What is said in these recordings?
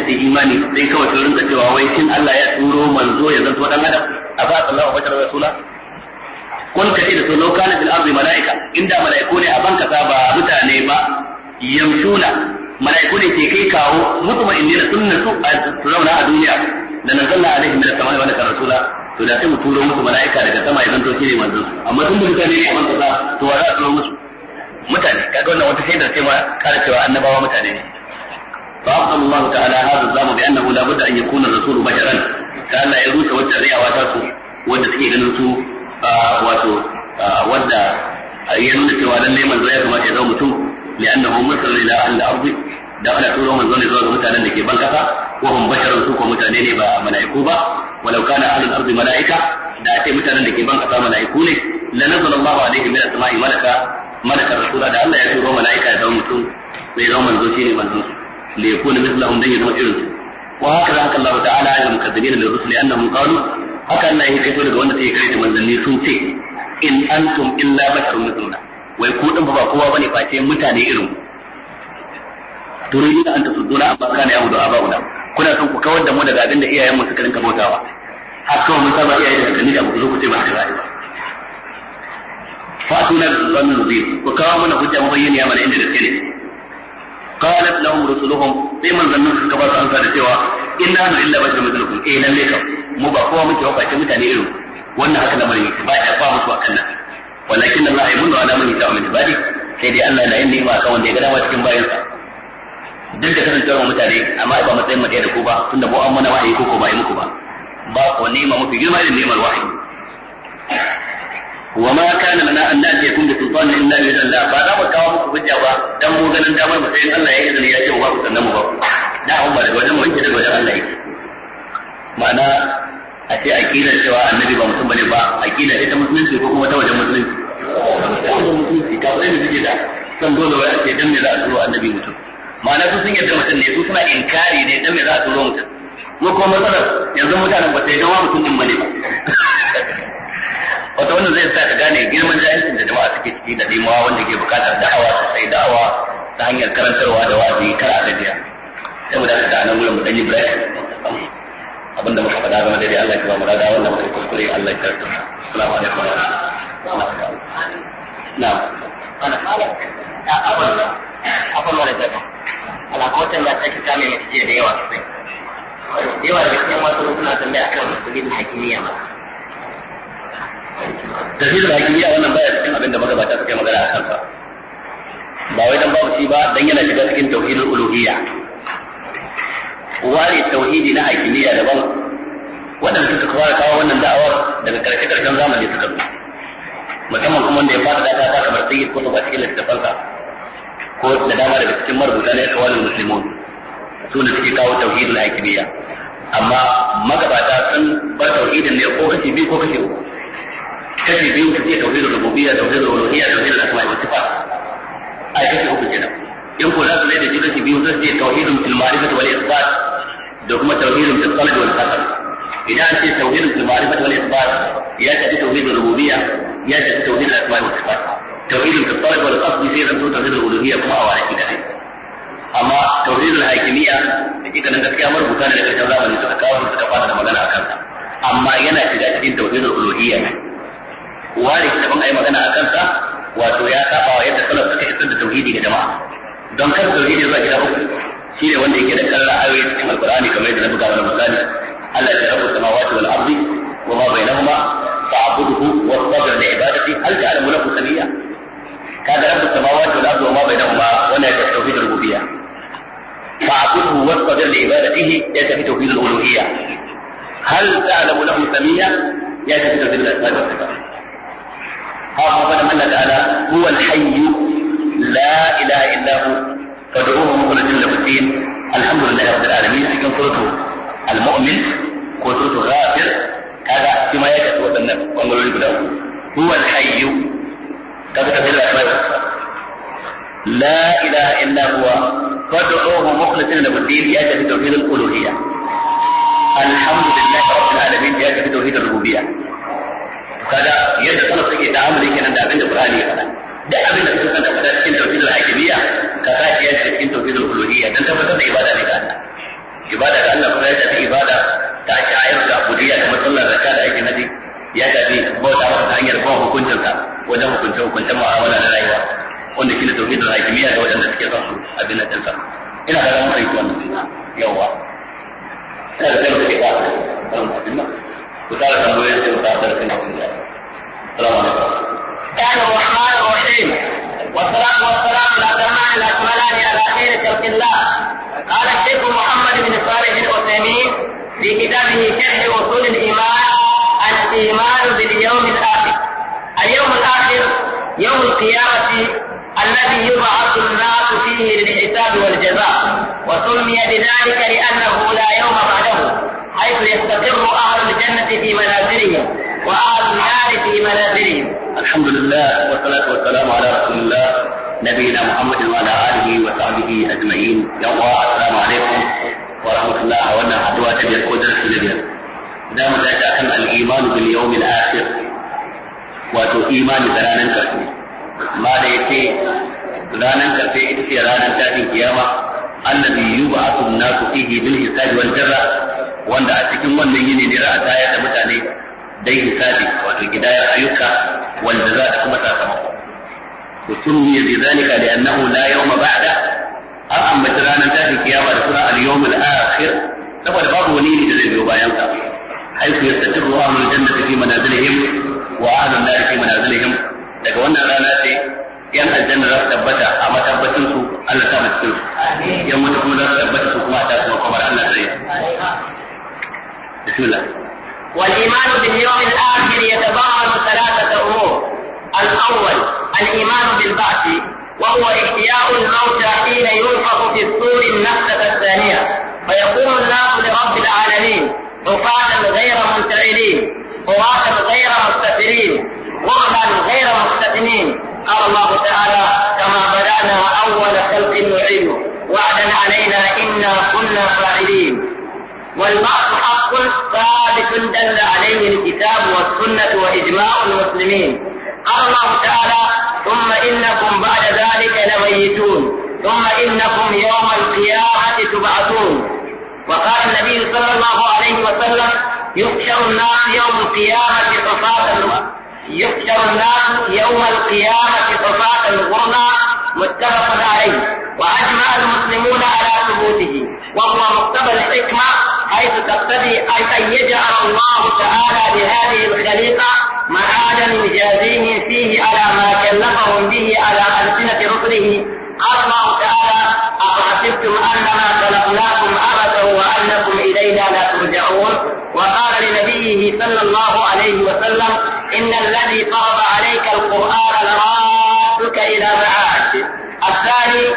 su imani sai kawai sun rinka cewa wai shin Allah ya turo manzo ya zanto dan adam aba Allahu bashar rasula kun kace da sun kana fil ardi malaika inda malaiku ne a banka ba mutane ba yamshuna malaiku ne ke kai kawo mutmainina sunnatu su zauna a duniya da nazalla alaihim min as-samai wa rasula to da sai mu turo musu malaika daga sama ya zanto shi ne manzo amma tun da mutane ne a banka to wa za a turo musu mutane kaga wannan wata shaidar ce ma kare cewa annabawa mutane ne fa Allah ta'ala hada zamu bi annahu la budda an yakuna rasulu basharan kana ya rusa wata riyawa ta su wanda suke ganin su wato wanda ya nuna cewa lalle manzo ya kamata ya zama mutum li'annahu mursal ila ahli al-ardi da ana turo manzo ne zuwa ga mutanen da ke ban kasa ko hum basharun su ko mutane ne ba mala'iku ba walau kana ahli al-ardi mala'ika da ake mutanen da ke ban kasa mala'iku ne la nazala Allahu alaihim min as-sama'i malakar rasula da Allah ya turo mala'ika ya zama mutum bai zama manzo shine manzo li yakuna mithlahum dan ya zama irin su wa haka Allah ta'ala ya mukazzibina lil rusuli annahum qalu haka Allah ya kaito daga wanda sai kai da manzanni sun ce in antum illa basharun mithluna wai ku din ba kowa bane face mutane irin turidina an tasudduna amma kana ya mudu abauna kuna son ku kawar da mu daga abin da iyayen mu suka rinka bautawa haka mun saba iyaye da kakanni da ku zo ku ce ba haka ba فاتونا بالظن المبين وكانوا من حجة مبينة من عند الكلمة قالت لهم رسلهم بمن ظنوا كبار أنصار سوى إن نحن إلا بشر مثلكم إيه لم يكن مبقوا من توقع كمتاني إلو وأن هكذا مريم بعد أفاهم سوى ولكن الله يمن على من يتعو من عباده سيدي أن لا إني ما كون دي قدام واتكم باينسا duk da kasancewar mutane amma ba matsayin mace da ku ba tunda mu an mana wahayi ko ba yi muku ba ba ko nema mafi girma da nemar wahayi وما كان لنا أن نأتيكم بسلطان إلا بإذن الله فهذا مكاوى مكوجة دم وغنى دم المسلمين الله يجزن يأتي وما كسنمه دعهم بلد وجم وإنت لوجه الله معنى أتي أكيدا سواء النبي بمسلم بني با أكيدا إذا مسلم سيكون متوجه مسلم كافرين سجدا سنقول ويأتي دم لا أسلوه النبي مسلم معنى تسنى يدى مسلم يسوسنا إنكاري دم لا أسلوه مسلم وكما مثلا ينظم متانا بسيطة مسلم بني با wata wannan zai sa ka gane girman jahilcin da jama'a suke ciki da dimuwa wanda ke bukatar da'awa sai da'awa ta hanyar karantarwa da wa'azi kar a gajiya saboda haka anan gurin mu dan yi break abinda muka faɗa game da dai Allah ya ba mu rada wannan muka kuskure Allah ya karanta assalamu alaikum wa rahmatullahi na'am ana abin wala da alaƙotan da take kame ne take da yawa sosai yawa da cikin wasu suna tambaya akan musulmin hakimiyya ma tafsirul hakimiyya wannan baya cikin abin da magabata suke magana a kansa ba wai dan babu shi ba dan yana shiga cikin tauhidul uluhiyya wani tauhidi na hakimiyya daban wadanda suka fara kawo wannan da'awar daga karshen zamani suka zo musamman kuma wanda ya fara da ta kamar sayyid ko ba cikin littafansa ko da dama daga cikin marubuta na ikhwanul muslimun su ne suke kawo tauhidul hakimiyya amma magabata sun bar tauhidin ne ko kashi biyu ko kashi uku kashi biyu su ce tauhidul rububiyya tauhidul uluhiyya tauhidul asma'i wa sifat ai kashi uku kenan in ko za su mai da shi kashi biyu sai ce tauhidul fil ma'rifati wal isbat da kuma tauhidul fil qalbi wal qasd idan ce tauhidul fil ma'rifati wal isbat ya tafi tauhidul rububiyya ya tafi tauhidul asma'i wa sifat tauhidul fil qalbi wal qasd sai zan tauhidul uluhiyya kuma a wani kadai amma tauhidul hakimiyya da kika nan gaskiya marubuta ne da karshen zamani suka kawo suka fara da magana akan sa amma yana shiga cikin tauhidul uluhiyya ne wari da ban ayi magana akan sa wato ya saba wa yadda salaf suka isar da tauhidi ga jama'a don kar tauhidi zuwa gida uku shine wanda yake da karra ayoyi cikin alqur'ani kamar yadda na buga mana misali Allah ya rabu samawati wal ardi wa ma bainahuma fa'budhu wastabir li ibadati hal ta'lamu lahu samiyya kaga rabu samawati wal ardi wa ma bainahuma wannan ya tauhid rububiyya fa'budhu wastabir li ibadatihi ya tauhid uluhiyya hal ta'lamu lahu samiyya ya tauhid al-asma' هذا من الله تعالى هو الحي لا إله إلا هو فادعوه مخلصين له الدين الحمد لله رب العالمين في سورة المؤمن وسورة غافر هذا فيما يجب وسلم وانظروا لي هو الحي كذا كثير الأسماء لا إله إلا هو فادعوه مخلصين له الدين يأتي في توحيد الألوهية الحمد لله رب العالمين يأتي في توحيد الربوبية kada yadda salaf suke ta'amuli kenan da abin da Qur'ani ya faɗa da abin da suka da faɗa cikin tauhidul hakimiyya ka sa shi cikin tauhidul uluhiyya dan tabbatar da ibada ne ga Allah aikin haji ya shafi bauta masa ta hanyar kuma hukuncinsa wajen hukuncen mu'amala na rayuwa wanda shi ne tauhidul hakimiyya da waɗanda suke son su abin nan ɗinsa ina da ran aiki wannan yawa ina da kai da ke fara abin nan ku tara tambayoyin sai ku ta da kan abin da assalamu alaikum كان الرحمن الرحيم والصلاة والسلام الأتمان الأكملان على خير خلق الله. قال الشيخ محمد بن صالح العثيمين في كتابه شرح أصول الإيمان الإيمان باليوم الآخر. اليوم الآخر يوم القيامة الذي يبعث الناس فيه للحساب والجزاء، وسمي بذلك لأنه لا يوم بعده، حيث يستقر أهل الجنة في منازلهم وأهل النار في منازلهم. الحمد لله والصلاة والسلام على رسول الله نبينا محمد وعلى آله وصحبه أجمعين. يوم السلام عليكم ورحمة الله. وأنا حدوى تبير قدر النبي دام ذلك أهم الإيمان باليوم الآخر وتو إيمان بلانا كرسي ما ليتي بلانا كرسي إتسي رانا تاتي قيامة الذي يبعث الناس فيه بالحساب والجزاء وأن أتكلم من يجي لرأى تاية متاني dai hisabi wato gidayar ayyuka wanda za ta kuma sakamako وسمي بذلك لأنه لا يوم بعده أما ترانا تاتي كيامة رسول اليوم الآخر saboda babu wani ne da zai biyo bayan sa haifu yastatiru ahlul jannati fi manazilihim wa ahlun nar fi manazilihim daga wannan rana ce yan aljanna za su tabbata a matabbatin su Allah ta mutu yan mutu kuma za su tabbata su kuma ta kuma kamar Allah zai bismillah. والإيمان باليوم الآخر يتضمن ثلاثة أمور. الأول الإيمان بالبعث، وهو إحياء الموتى حين ينفخ في الصور النفخة الثانية فيقوم الناس لرب العالمين حفاة غير منتعلين عراة غير مستترين غرلا غير مختتنين. قال الله تعالى: كما بدأنا أول خلق نعيده وعدا علينا إنا كنا فاعلين. والبعث حق ثابت دل عليه الكتاب والسنة وإجماع المسلمين. قال الله تعالى: ثم إنكم بعد ذلك لميتون ثم إنكم يوم القيامة تبعثون. وقال النبي صلى الله عليه وسلم: يحشر الناس يوم القيامة حفاة غرلا. متفق عليه. وأجمع المسلمون على ثبوته، وهو مقتضى الحكمة، حيث تقتضي أن يجعل الله تعالى بهذه الخليقة معادا يجازيهم فيه على ما كلفهم به على ألسنة رسله. قال الله تعالى: أفحسبتم أنما خلقناكم عبثا وأنكم إلينا لا ترجعون. وقال لنبيه صلى الله عليه وسلم: إن الذي فرض عليك القرآن لرادك إلى معاد. الثاني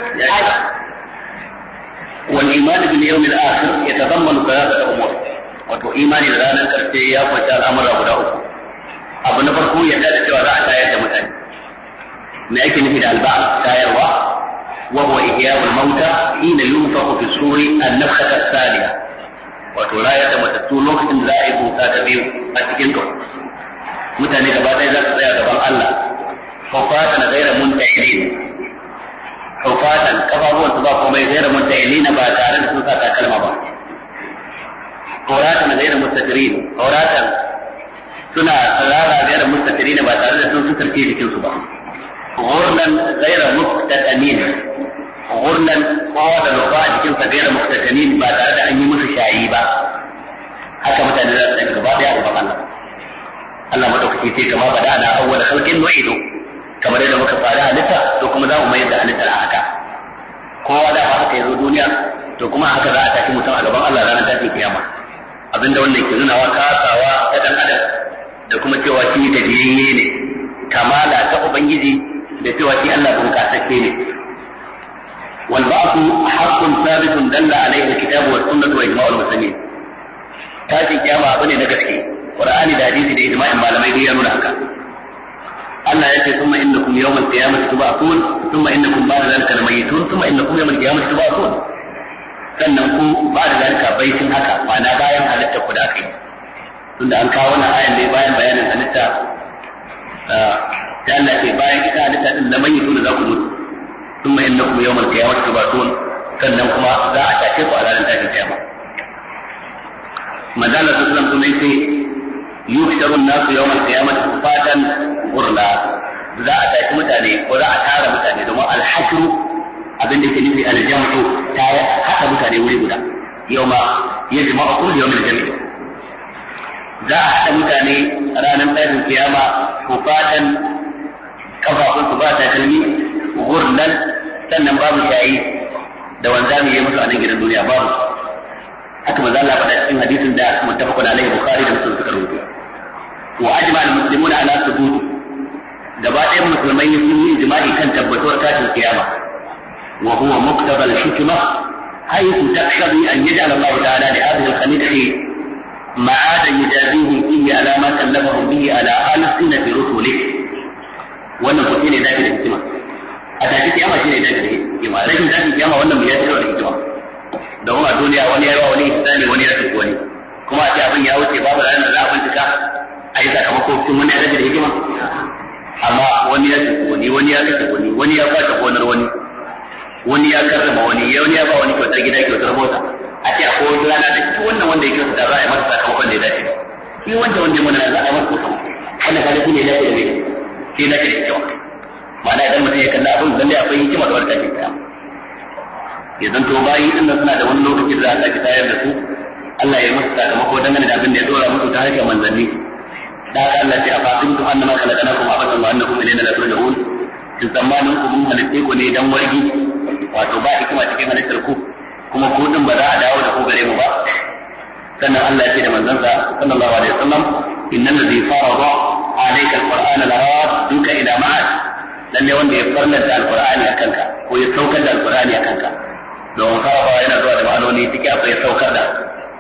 والإيمان باليوم الآخر يتضمن ثلاثة أمور. wato imani da ranar karshe ya kwace al'amura guda uku. Abu na farko yadda da cewa za a tayar da mutane. Me ake nufi da alba'a tayarwa? Wa huwa ihya'ul mauta hina yunfakhu fi suri an-nafkhata ath-thaniya. Wato rayar da matattu lokacin da za a yi busa ta biyu a cikin kawo. Mutane gaba ɗaya za su tsaya gaban Allah. Hufatan ghayra munta'ilin. Hufatan kafafuwan su ba komai ghayra munta'ilin ba tare da sun sa takalma ba. Horatan ghayra mustatirin. Horatan suna tsarara ghayra mustatirin ba tare da sun sutarce jikin su ba. Ghurlan ghayra muftatamin. Ghurlan kowa da roba a jikin sa ghayra muftatamin ba tare da an yi musu shayi ba. Haka mutane za su tsaya gaba ɗaya a gaban Allah. Allah madaukaki ce kama bada na awwal khalqin nu'idu, kamar yadda muka fara halitta to kuma za mu mayar da halittar haka. Kowa da haka ya zo duniya to kuma haka za a tafi mutum a gaban Allah ranar tashin kiyama. Abinda wannan ke nunawa kasawa ta dan adam da kuma cewa shi gajiyayye ne, kamala ta ubangiji da cewa shi Allah bunkasacce ne. Wal ba'thu haqqun thabitun dalla alayhi al-kitab wa sunnah wa ijma'ul muslimin. Tashin kiyama abu ne na gaske. Qur'ani da hadisi da ijma'in malamai duk ya nuna haka. Allah ya ce thumma innakum yawmal qiyamati tub'athun thumma innakum ba'da dhalika lamayitun thumma innakum yawmal qiyamati tub'athun. Sannan ku ba'da dhalika baitin haka ma'ana bayan halitta ku da kai. Tunda an kawo wannan ayan ne bayan bayanin halitta sai Allah ce bayan ita halitta din lamayitun za ku mutu. Thumma innakum yawmal qiyamati tub'athun sannan kuma za a tace ku a ranar tashin kiyama. Manzala sallallahu alaihi wasallam yuhsharu an-nasu yawm al-qiyamati hufatan ghurla za a tashi mutane ko za a tara mutane domin al-hashru abin da ke nufi al-jam'u ta haɗa mutane wuri guda yawma yajma'u kullu yawmin jami' za a haɗa mutane ranar tashin kiyama hufatan kafafun su ba takalmi ghurlan sannan babu shayi da wanzami ya mutu a nan gidan duniya babu haka manzo Allah faɗa cikin hadisin da muttafaqun alaihi Bukhari da Muslim suka rawaito wa ajma al-muslimuna ala thubut gaba ɗayan musulmai sun yi ijma'i kan tabbatuwar tashin kiyama wa huwa muqtada al-hikma haythu taqtadi an yaj'ala Allah ta'ala li hadhihi al-khaliqati ma'adan yujazihi fihi ala ma kallafahum bihi ala alsinati rusulihi wannan ko shine da hikima a tashin kiyama shine da hikima rashin tashin kiyama wannan bai yarda da hikima domin a duniya wani ya yi wa wani ihsani wani ya tafi wani kuma a ce abin ya wuce babu ranar da za a bincika a yi sakamako cikin wani ya rage da hikima amma wani ya tafi wani wani ya kashe wani wani ya kwace gonar wani wani ya karrama wani wani ya ba wani kyautar gida kyautar mota a ce akwai wata rana da shi wannan wanda ya kyauta za a yi masa sakamakon da ya dace shi wancan wanda ya mana za a yi masa sakamako wannan kaga shi ne ya dace da mai shi na dace da hikima ma'ana idan mutum ya kalla abin lalle akwai hikima da wata ce ya zanto bayi din nan suna da wani lokaci da za a sake tayar da su Allah ya musu sakamako dangane da abin da ya dora musu ta harshen manzanni da haka Allah ya fasin tu annama khalaqnakum abadan wa annakum ilayna la turja'un kin tsammanin ku mun halitte ku ne dan wargi wato ba hikima cikin halittar ku kuma ku din ba za a dawo da ku gare mu ba sannan Allah ya ce da manzansa sallallahu alaihi wasallam innal ladhi farada alayka alqur'ana laradduka ila ma'ad lalle wanda ya farlanta alqur'ani akan ka ko ya saukar da alqur'ani akan ka don fara yana zuwa da ma'anoni cikin akwai saukar da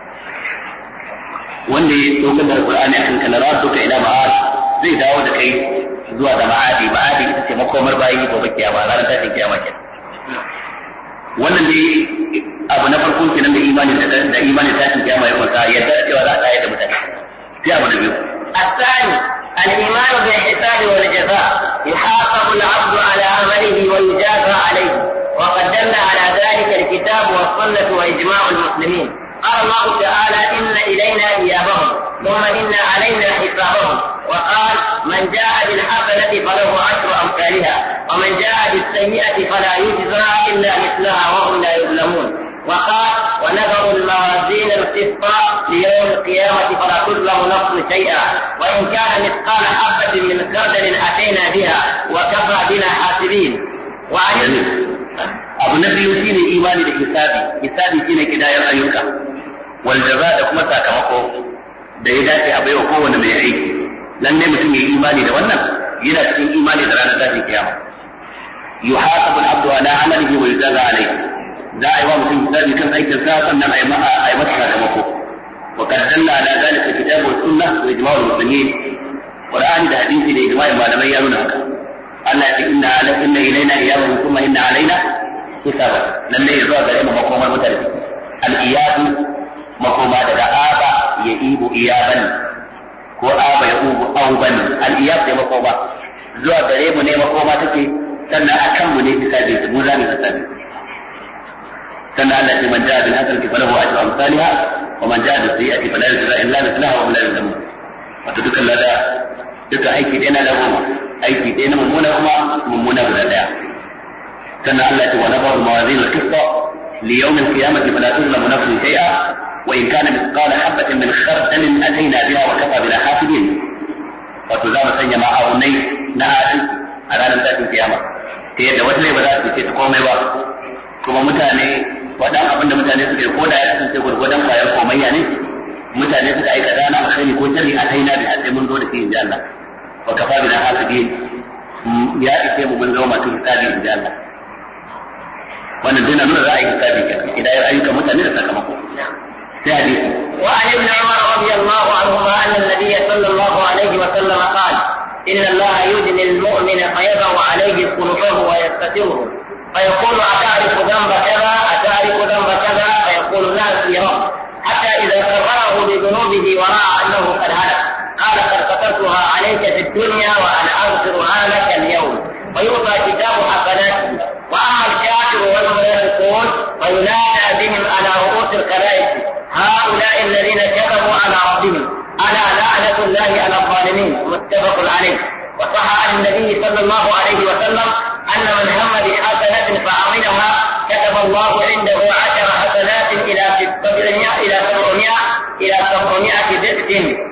wanda ya saukar da alqur'ani akan ka laradduka ila ma'ad zai dawo da kai zuwa da ma'adi ita ce makomar bayi gobe kiyama ranar tashin kiyama kenan wannan dai abu na farko kenan da imanin tashin kiyama ya kwanta yadda cewa za a tayar da mutane sai abu na biyu الثاني الإيمان بالحساب والجزاء يحاسب العبد على عمله ويجازى عليه وقد دل على ذلك الكتاب والسنة وإجماع المسلمين قال الله تعالى إن إلينا إيابهم ثم إن علينا حسابهم وقال من جاء بالحسنة فله عشر أمثالها ومن جاء بالسيئة فلا يجزى إلا مثلها وهم لا يظلمون وقال ونذر الموازين القسط ليوم القيامة فلا تظلم نفس شيئا وإن كان مثقال حبة من خردل أتينا بها وكفى بنا حاسبين abu na biyu shine imani da hisabi shine kidayar ayyuka wal jaza da kuma sakamako da ya dace a baiwa kowanne mai aiki lalle mutum ya yi imani da wannan yana cikin imani da ranar tashin kiyama yuhasabu al-abdu ala amalihi wa yujaza alayhi za a yi wa mutum hisabi kan aikin sa sannan a yi masa sakamako wa qad dalla ala zalika kitabu wa sunnah wa ijma'ul muslimin qur'ani da hadisi da ijma'in malamai ya nuna haka Allah ya ce inna ilaina iyabahum thumma inna alaina hisaba lalle ya zuwa gare mu makomar mutane al-iyabu makoma daga aba ya ibu iyaban ko aba ya ubu auban al-iyab da makoma zuwa gare mu ne makoma take sannan akan mu ne hisabi mu za mu hisabi sannan Allah ya man ja'a bil hasanati falahu ajru amsalha wa man ja'a bis sayyi'ati fala yujza illa mithlaha wa hum la yuzlamun wato dukkan lada duka aiki ɗaya na da goma aiki ɗaya na mummuna kuma mummuna guda ɗaya sannan Allah ya ce wa nabaru mawazin al-qista li yawm al-qiyamati fala tuzlamu nafsun shay'a wa in kana mithqala habatin min khardalin atayna biha wa kafa bina hasibin wato za mu sanya ma'aunai na adalci a ranar tashin kiyama ta yadda wata ne ba za su ce ta komai ba kuma mutane waɗan abinda mutane suke ko da ya kasance gwargwadon kwayar komayya ne mutane suka aikata na alkhairi ko sharri a kaina da sai mun zo da shi inda Allah wa kafa bina hasibin ya ise mu mun zama masu hisabi inda Allah wannan dai na nuna za a yi hisabi idan ya ayyuka mutane da sakamako sai hadisi وعن ابن عمر رضي الله عنهما أن النبي صلى الله عليه وسلم قال إن الله يدني المؤمن فيضع عليه خلفه ويستتره فيقول أتعرف ذنب كذا أتعرف ذنب كذا فيقول لا في رب حتى إذا كرره بذنوبه ورأى أنه قد هلك قال قد كتبتها عليك في الدنيا وأنا أغفرها لك اليوم ويوضع كتاب حسناته وأما الكافر والمنافقون فينادى بهم على رؤوس الخلائق هؤلاء الذين كذبوا على ربهم ألا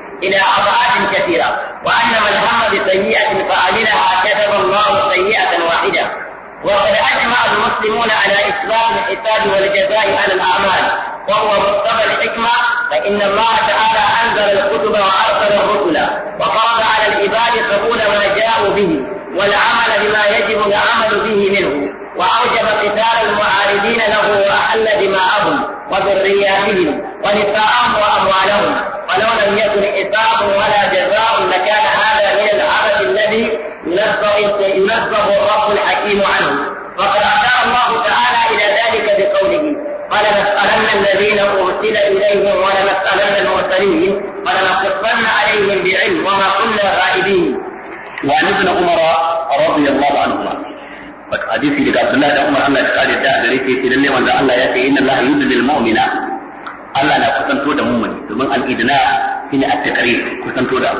إلى أضعاف كثيرة، وأن من هم بسيئة فعملها كتب الله سيئة واحدة. وقد أجمع المسلمون على إثبات الحساب والجزاء على الأعمال، وهو مقتضى الحكمة، فإن الله تعالى أنزل الكتب وأرسل الرسل وفرض على العباد قبول ما جاءوا به والعمل بما يجب العمل به منه، وأوجب قتال المعارضين له وأحل دماءهم وذرياتهم ونساءهم وأموالهم. ولو لم يكن حساب ولا جزاء لكان هذا من العبث الذي ينزه الرب الحكيم عنه. وقد أشار الله تعالى إلى ذلك بقوله: فلنسألن الذين أرسل إليهم ولنسألن المرسلين ولنقصن عليهم بعلم وما كنا غائبين. وعن ابن عمر رضي الله عنهما حديث لك عبد الله بن عمر الله تعالى تعالى في lalle wanda Allah ya ce inna Allah yudlil mu'mina, Allah na kusanto da mu'mini, domin al-idna shine at-taqrib, kusanto da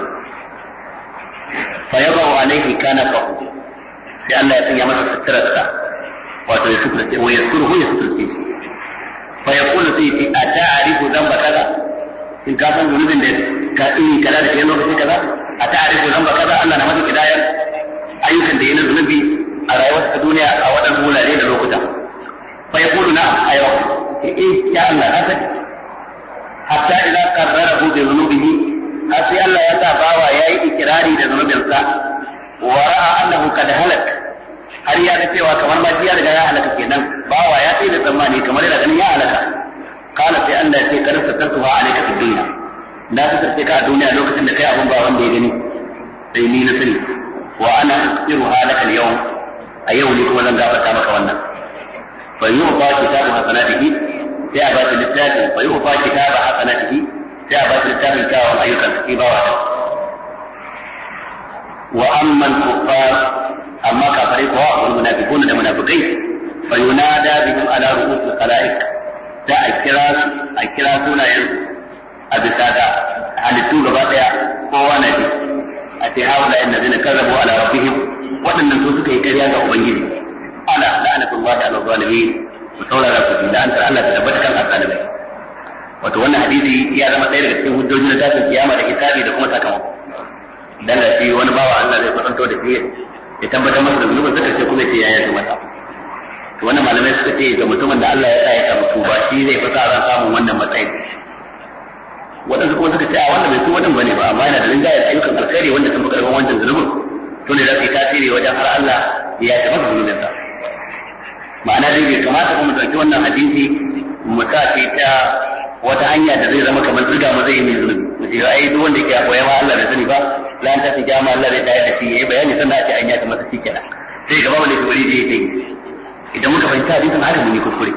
fa yadaw alayhi kana fa sai Allah ya sanya masa suturarsa, wato ya suturce wa yasuruhu ya suturce fa yaqulu sai ata'rifu dhanba kaza, in ka san zunubin da ka yi kaza da kai lokaci kaza, ata'rifu dhanba kaza, Allah na masa kidayar ayyukan da yana zunubi a rayuwar ta duniya a waɗannan wurare da lokuta. Fa yaqulu na'am aywa, ya Allah na sani. Hatta idan qarrarahu bi dhunubihi, har sai Allah ya sa bawa yayi ikirari da zunubinsa, wa ra'a annahu qad halak, har ya ga cewa kamar ma ya riga ya halaka kenan, bawa ya tsaye da tsammani kamar yana ganin ya halaka. Kana sai Allah ya ce kada sattuha alayka fid dunya, na fitarce ka a duniya lokacin da kai abun ba wanda ya gani sai ni na sani. Wa ana astaghfiruha laka al-yawm, a yau ne kuma zan gafarta maka wannan. Fa yu'ta kitabu hasanatihi, sai a ba shi littafin fa yu'ta kitabu hasanatihi, sai a ba shi littafin kyawun ayyukan sai ba wa. Wa amma al-kuffar, amma kafirai kuwa wal munafiquna da munafikai, fa yunada bihim ala ru'usil khalaiq, da a kira sunayen a bisa da halittu gaba daya kowa na ji, a ce haula innazina kazzabu ala rabbihim, waɗannan su suka yi ƙarya ga Ubangiji. Ala la'anatullahi ala zalimin, ku saurara ku ji la'antar Allah ta tabbata kan azalimai. Wato wannan hadisi ya zama ɗaya daga cikin hujjoji na tashin kiyama da hisabi da kuma sakamako. Dan da shi wani bawa Allah zai kwatanto da shi ya tabbatar masa da zunubin zakar sai kuma ya ce ya yi masa. To wannan malamai suka ce ga mutumin da Allah ya sa ya samu tuba shi zai fi sa ran samun wannan matsayin. Waɗansu kuma suka ce a wannan bai tuba din bane ba, amma yana da rinjayar ayyukan alkhairi wanda sun fi karɓar wancan zunubin. Tune za su yi tasiri wajen har Allah ya taɓa zunubinsa. Ma'ana dai bai kamata kuma ɗauki wannan hadisi mu sa ce ta wata hanya da zai zama kamar zuga mu zai yi mai zunubi. Mu ce ai duk wanda yake a koya ma Allah bai sani ba, lan ta fi jama Allah zai tayar da shi yayi bayani sannan a ce an yata masa shi kenan. Sai gaba wanda ke wuri da yake idan muka fahimta hadisin haka mun yi kuskure.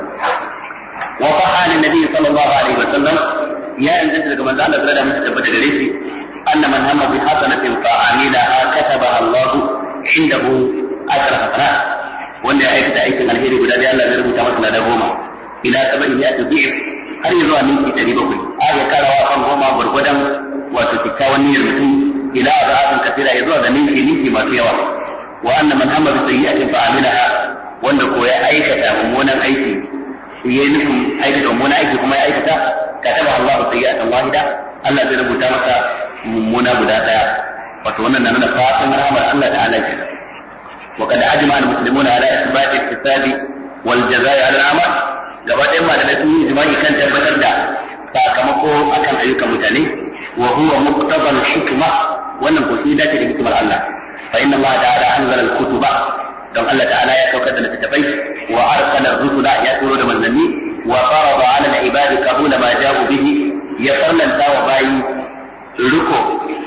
Wa fa'ala nabi sallallahu alaihi wa sallam ya inganta daga manzo Allah sallallahu alaihi wa sallam tabbata gare shi أن من هم بحسنة فعملها كتبها الله عنده 10 حسنات، wanda ya aikata aikin alheri guda da Allah zai rubuta masa da 10 ila 700 bi'f, har yanzu a minti 700 aka karawa kan 10 gurgudan wato kikkiawan niyyar mutum ila azabin kasira ya zuwa ga ninki masu yawa. Wa anna man hamma bi sayyi'atin fa amilaha, wanda ko ya aikata mummunan aiki yayi nufin aikata mummunan aiki kuma ya aikata, kataba Allahu sayyi'atan wahida, Allah zai rubuta masa mummuna guda daya. Wato wannan na nuna fatan rahmar Allah ta'ala ke. Wa qad ajma al-muslimuna ala ithbat al-hisab wal jazaa'i ala al-amal, gaba ɗayan malamai sun yi ijma'i kan tabbatar da sakamako akan ayyukan mutane. Wa huwa muqtada al-hikma, wannan ko shi dace da hikimar Allah. Fa inna Allah ta'ala anzala al-kutuba, don Allah ta'ala ya saukar da littattafai, wa arsala ar-rusula, ya turo da manzanni, wa farada ala al-ibadi qabula ma ja'u bihi, ya farlanta wa bayi riko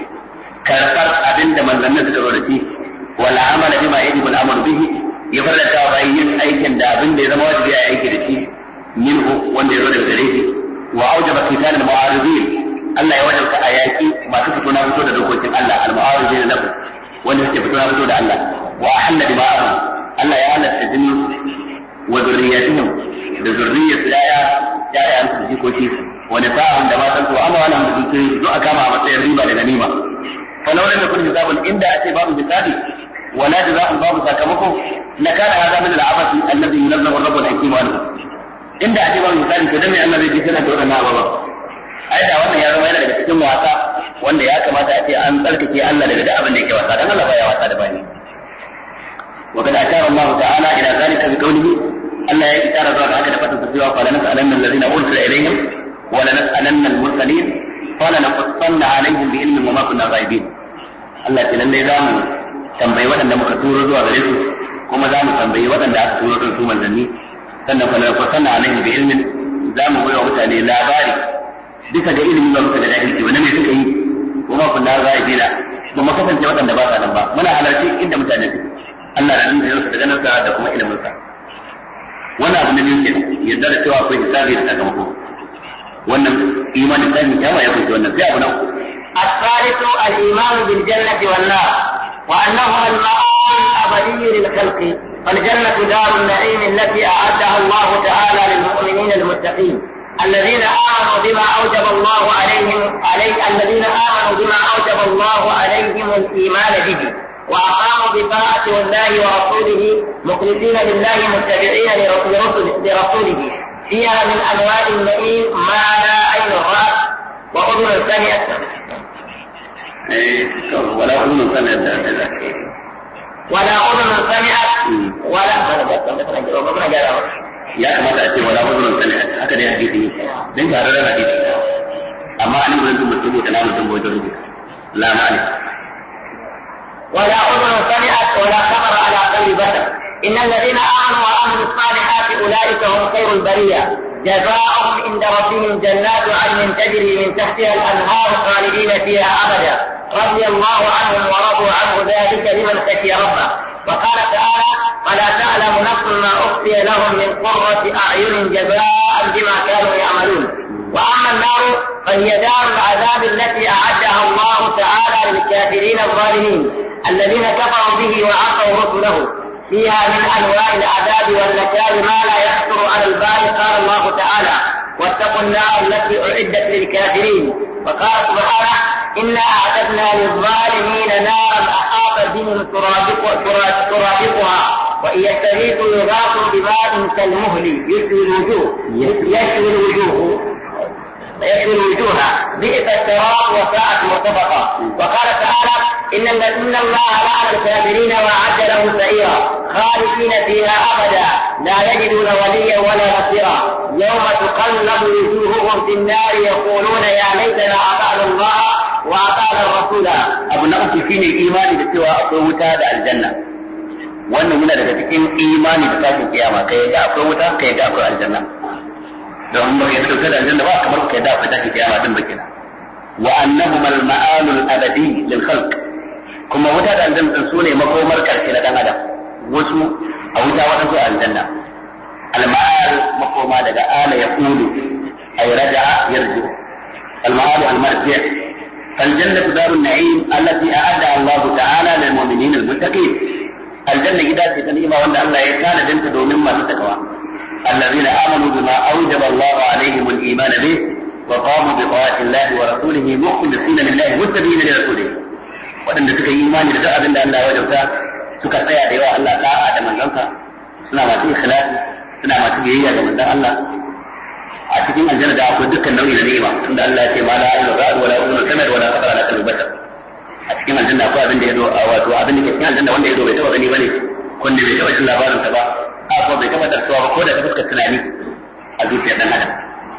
karfar abinda manzannin suka zo da shi, wal amala bima yajibu al amal bihi, ya farlanta wa bayi yin aikin da abinda ya zama wajibi a aiki da shi, minhu wanda ya zo daga gare shi. Wa aujaba qital al mu'aridin, Allah ya wajabta a yaki masu fito na fito da dokokin Allah, al mu'aridin lahu, wanda suke fito na fito da Allah. Wa ahalla dima'ahum, Allah ya halatta jinin wa zurriyatihim, da zurriyar ya'ya su jikoki, wani sa'an da matan su amma wannan da suke zo a kama a matsayin riba da ganima. Fa law lam yakun hisabun, inda ake babu hisabi wala jazaa'un babu sakamako, la kana hada min al-abasi alladhi yunazzahu ar-rabb al-hakim anhu. Inda ake babu hisabi to dan me Allah zai ji kana da wannan ababa. Ai da wannan ya zama yana daga cikin wasa wanda ya kamata a ce an tsarkake Allah daga duk abin da yake wasa dan Allah baya wasa da bani wa kad atara Allah ta'ala ila zalika bi qawlihi Allah ya itara zuwa haka da fatan cewa fa lanas'alanna alladhina ursila ilayhim wa lanas'alanna al-mursalin fa lanaqussanna alaihim bi ilmin wa ma kunna ghaibin Allah ya lalle zamu tambayi waɗanda muka turo zuwa gare su kuma za mu tambayi waɗanda aka turo din su manzanni sannan fa lanaqussanna alaihim bi ilmin za mu bayar mutane labari bisa ga ilimi ba muka da jahilci wanda me suka yi kuma kun da ghaibina ba mu kasance waɗanda ba sa nan ba muna halarci inda mutane su Allah na nuna su da ganin sa da kuma ilimin sa wannan abu ne yake yadda da cewa akwai hisabi da sakamako wannan imanin sani ya mai kuce wannan sai abu na uku الثالث الإيمان بالجنة والنار وأنهما المآل الأبدي للخلق فالجنة دار النعيم التي أعدها الله تعالى للمؤمنين المتقين الذين آمنوا بما أوجب الله عليهم الإيمان به وأقاموا بطاعة الله ورسوله مخلصين لله متبعين لرسوله فيها من أنواع النعيم ما لا عين رأت وأذن سمعت ولا أذن سمعت ya kamata a ce wala uzurin sami'at haka dai hadisi dan shahararren hadisi amma an gurin da mutum da namu dan boye rubuta la ma'ani ولا أذن سمعت ولا خطر على قلب بشر إن الذين آمنوا وعملوا الصالحات أولئك هم خير البرية جزاؤهم عند ربهم جنات عدن تجري من تحتها الأنهار خالدين فيها أبدا رضي الله عنهم ورضوا عنه ذلك لمن خشي ربه وقال تعالى ولا تعلم نفس ما أخفي لهم من قرة أعين جزاء بما كانوا يعملون وأما النار فهي دار العذاب التي أعدها الله تعالى للكافرين الظالمين الذين كفروا به وعصوا رسله فيها من أنواع العذاب والنكال ما لا يخطر على البال قال الله تعالى واتقوا النار التي أعدت للكافرين وقال سبحانه إنا أعتدنا للظالمين نارا أحاط بهم سرادقها وإن يستغيثوا يغاثوا بماء كالمهل يشوي الوجوه بئس الشراب وساءت مرتفقا وقال تعالى إن الله لعن الكافرين وأعد لهم سعيرا خالدين فيها أبدا لا يجدون وليا ولا نصيرا يوم تقلب وجوههم في النار يقولون يا ليتنا أطعنا الله وأطعنا الرسول abu na uku shine imani da cewa akwai wuta da aljanna wannan yana daga cikin imani da tashin kiyama kai yadda akwai wuta kai yadda akwai aljanna don ba yadda da aljanna ba kamar kai yadda akwai tashin kiyama din ba kenan wa annahuma al-ma'al al-abadi lil khalq kuma wuta da aljanna su ne makomar karshe na dan adam wasu a wuta wadansu aljanna al-ma'al makoma daga ala yaqulu ay raja'a yarju al-ma'al al-marji' فالجنة دار النعيم التي أعدها الله تعالى للمؤمنين المتقين الجنة إذا تنعيم وأن الله كان جنة مما تتقوى الذين آمنوا بما أوجب الله عليهم الإيمان به وقاموا بطاعة الله ورسوله مخلصين لله متبعين لرسوله وأن تلك إيمان لدعاء أن الله وجبته suka tsaya da yawa Allah da'a da manzansa suna masu ikhlasi suna masu biyayya da manzon Allah a cikin aljanna da akwai dukkan nau'i na ni'ima tunda Allah ya ce ma la ilaha illa huwa la ilaha illa huwa la khatara ala qalbi bashar a cikin aljanna akwai abin da yazo wato abin da ke cikin aljanna wanda yazo bai taba gani bane wanda bai taba jin labarin sa ba a ko bai taba tarsuwa ba ko da ta fuskar tunani a zuciyar dan adam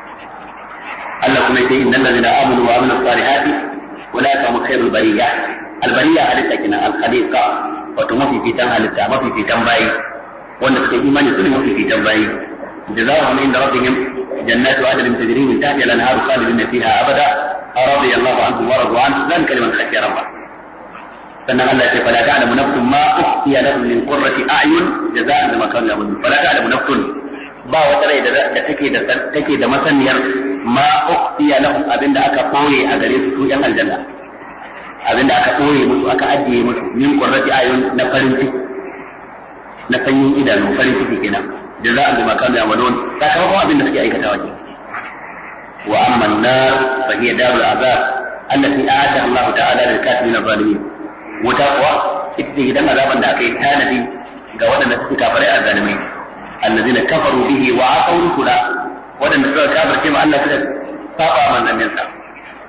Allah kuma ya ce innal ladina amanu wa amilus salihati ulaika hum khairul bariyah albariya halitta kina alkhaliqa wato mafifitan halitta mafifitan bayi wanda suka imani su ne mafifitan bayi جزاؤهم عند ربهم جنات عدن تجري من تحتها الانهار خالدين فيها ابدا رضي الله عنهم ورضوا عنه ذلك لمن خشي ربه sannan Allah ce fala ta'lamu nafsun ma ukhfiya lahum min qurrati a'yun jazaa'an bima kanu ya'malun fala ta'lamu nafsun ba wata rai da take da masaniyar ma ukhfiya lahum abinda aka koye a gare su yan aljanna abinda aka koye musu aka ajiye musu min qurrati a'yun na farin ciki na sanyin idanu farin ciki kenan jaza'an bima kanu ya'malun sakamakon abin da suke aikatawa ke wa amma an-nar fa hiya darul azab allati a'adaha Allah ta'ala lil kafirin adh-dhalimin wuta kuwa ita ce gidan azaban da aka yi tanadi ga waɗanda suke kafirai azzalimai allazina kafaru bihi wa aqaw rusula waɗanda suka kafirce ma Allah suka saba manzannin sa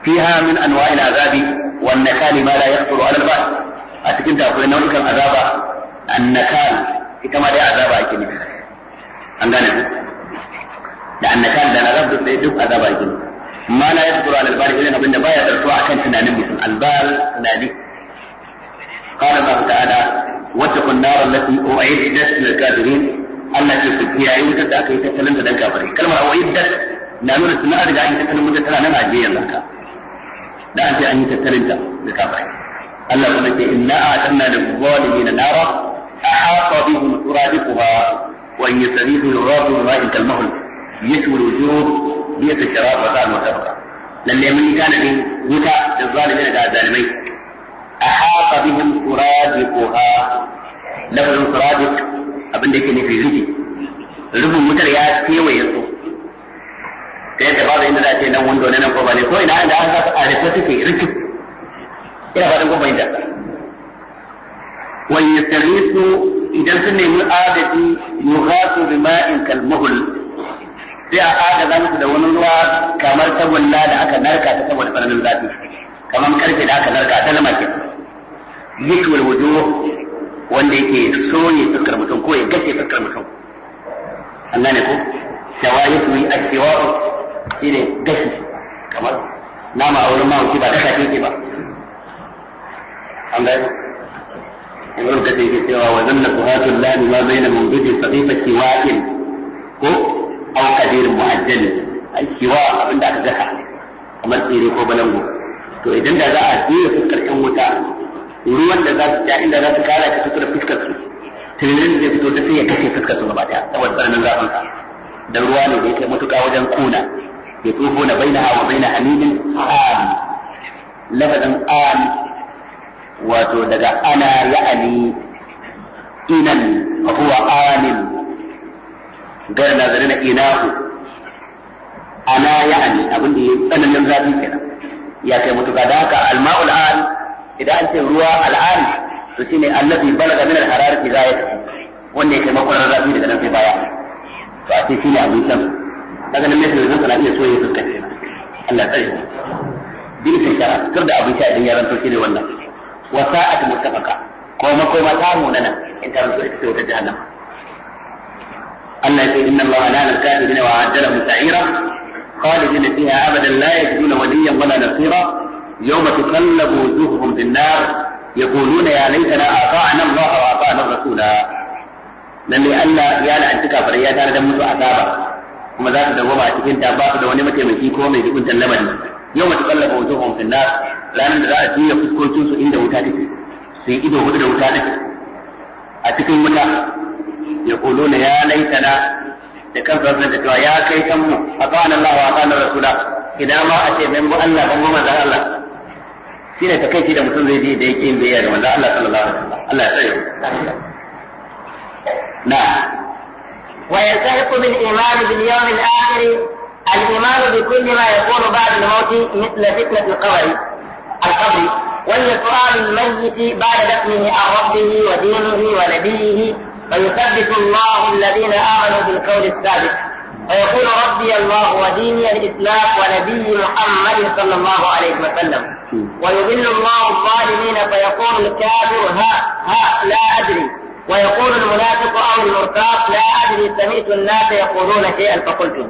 fiha min anwa'il azabi wan nakali ma la yaqdiru 'ala al-bal a cikin ta akwai nau'ikan azaba annakal ita ma dai azaba ake nufi an gane ku da annakal da azab da duk azaba ake nufi ma la yaqdiru 'ala al-bal idan abinda baya darsuwa akan tunanin mutum al-bal tunani قال الله تعالى واتقوا النار التي أعدت للكافرين التي في أيوة تأكل تتلم تدن كافرين كلمة أعدت نعمل السنة أرجع أن تتلم مدتها نمع جيا لك لا أنت أن تتلم لكافرين الله قال إنا أعتدنا للظالمين نارا أحاط بهم سرادقها وإن يستغيثوا يغاثوا بماء كالمهل يشوي الوجوه بيت الشراب وسائل مرتفقة لأن من كان وتا للظالمين كالظالمين أحاط بهم سرادقها لفظ سرادق abin da yake nufi rufin wutar ya kewaye su ta yadda babu inda za a ce nan wando nan ko ba ne ko ina da aka a rufe suke rufin ina fatan ko bayyana wa yastaghisu idan sun nemi agaji yughasu bima'in kalmuhl sai a agaza musu da wani ruwa kamar tagulla da aka narka ta saboda tsananin zafi kamar karfe da aka narka ta lama ke yishwal wujuh wanda yake soye fuskar mutum ko ya gace fuskar mutum an gane ko shawayi su yi ashiwa'u shi ne gashi kamar nama a wurin mahauci ba daka ce ba an gane in wurin gace yake cewa wa zanna kuhatun lani ma bai na mungudi sabifa shiwa'in ko au kadirin mu'ajjali ai shiwa abinda aka gasa kamar tsire ko balango to idan da za a tsira fuskar yan wuta ruwan da za su ja inda za su kara ta fito da fuskar su tunanin zai fito da sai ya kashe fuskar su gaba daya saboda tsananin zafin sa da ruwa ne da yake matuƙa wajen kuna ya tofo na bainaha wa baina hamidin an lafazin an wato daga ana ya'ani inan fa huwa anin gar nazarin inahu ana ya'ani abin da ya tsananin zafi kenan ya kai matuƙa da haka alma'ul an idan an ce ruwa al'ari to shine allazi balaga min al-hararati ghayatu wanda yake makwarar zafi daga nan sai baya to a ce shine abin san daga nan ne sai zan kana iya so ya fuska Allah tsare din sai kara kar da abin sha idan ya ranto shine wannan wa sa'at mutafaka ko makoma ta munana in ta ranto ita sai wata jahannam Allah ya ce inna Allah la'ana al-kafirin wa ajala musa'ira khalidina fiha abadan la yajiduna waliyyan wala nasira يوم تقلب وجوههم في النار يقولون يا ليتنا أطعنا الله وأطعنا الرسول lalle Allah ya la'anci kafirai ya tare da musu azaba kuma za su dawo ba cikin ta ba su da wani mataimaki ko mai dubin lamari yau mata kallaba wujuhum fi nar ranar da za a juya fuskokin su inda wuta take su yi ido hudu da wuta take a cikin wuta ya kuluna ya laitana da kansa zan ta cewa ya kai kan mu ata'ana Allah wa ata'ana rasula idan ma a ce ban bu Allah ban bu manzon Allah shine takeici da mutum zai je da yake yin bayyana manzon Allah sallallahu alaihi wasallam Allah ya tsare نعم. ويلتحق بالإيمان باليوم الآخر الإيمان بكل ما يكون بعد الموت مثل فتنة القبر وهي سؤال الميت بعد دفنه عن ربه ودينه ونبيه فيثبت الله الذين آمنوا بالقول الثابت فيقول ربي الله وديني الإسلام ونبي محمد صلى الله عليه وسلم ويذل الله الظالمين فيقول الكافر ها لا أدري ويقول المنافق أو المرتاب لا أدري سمعت الناس يقولون شيئا فقلته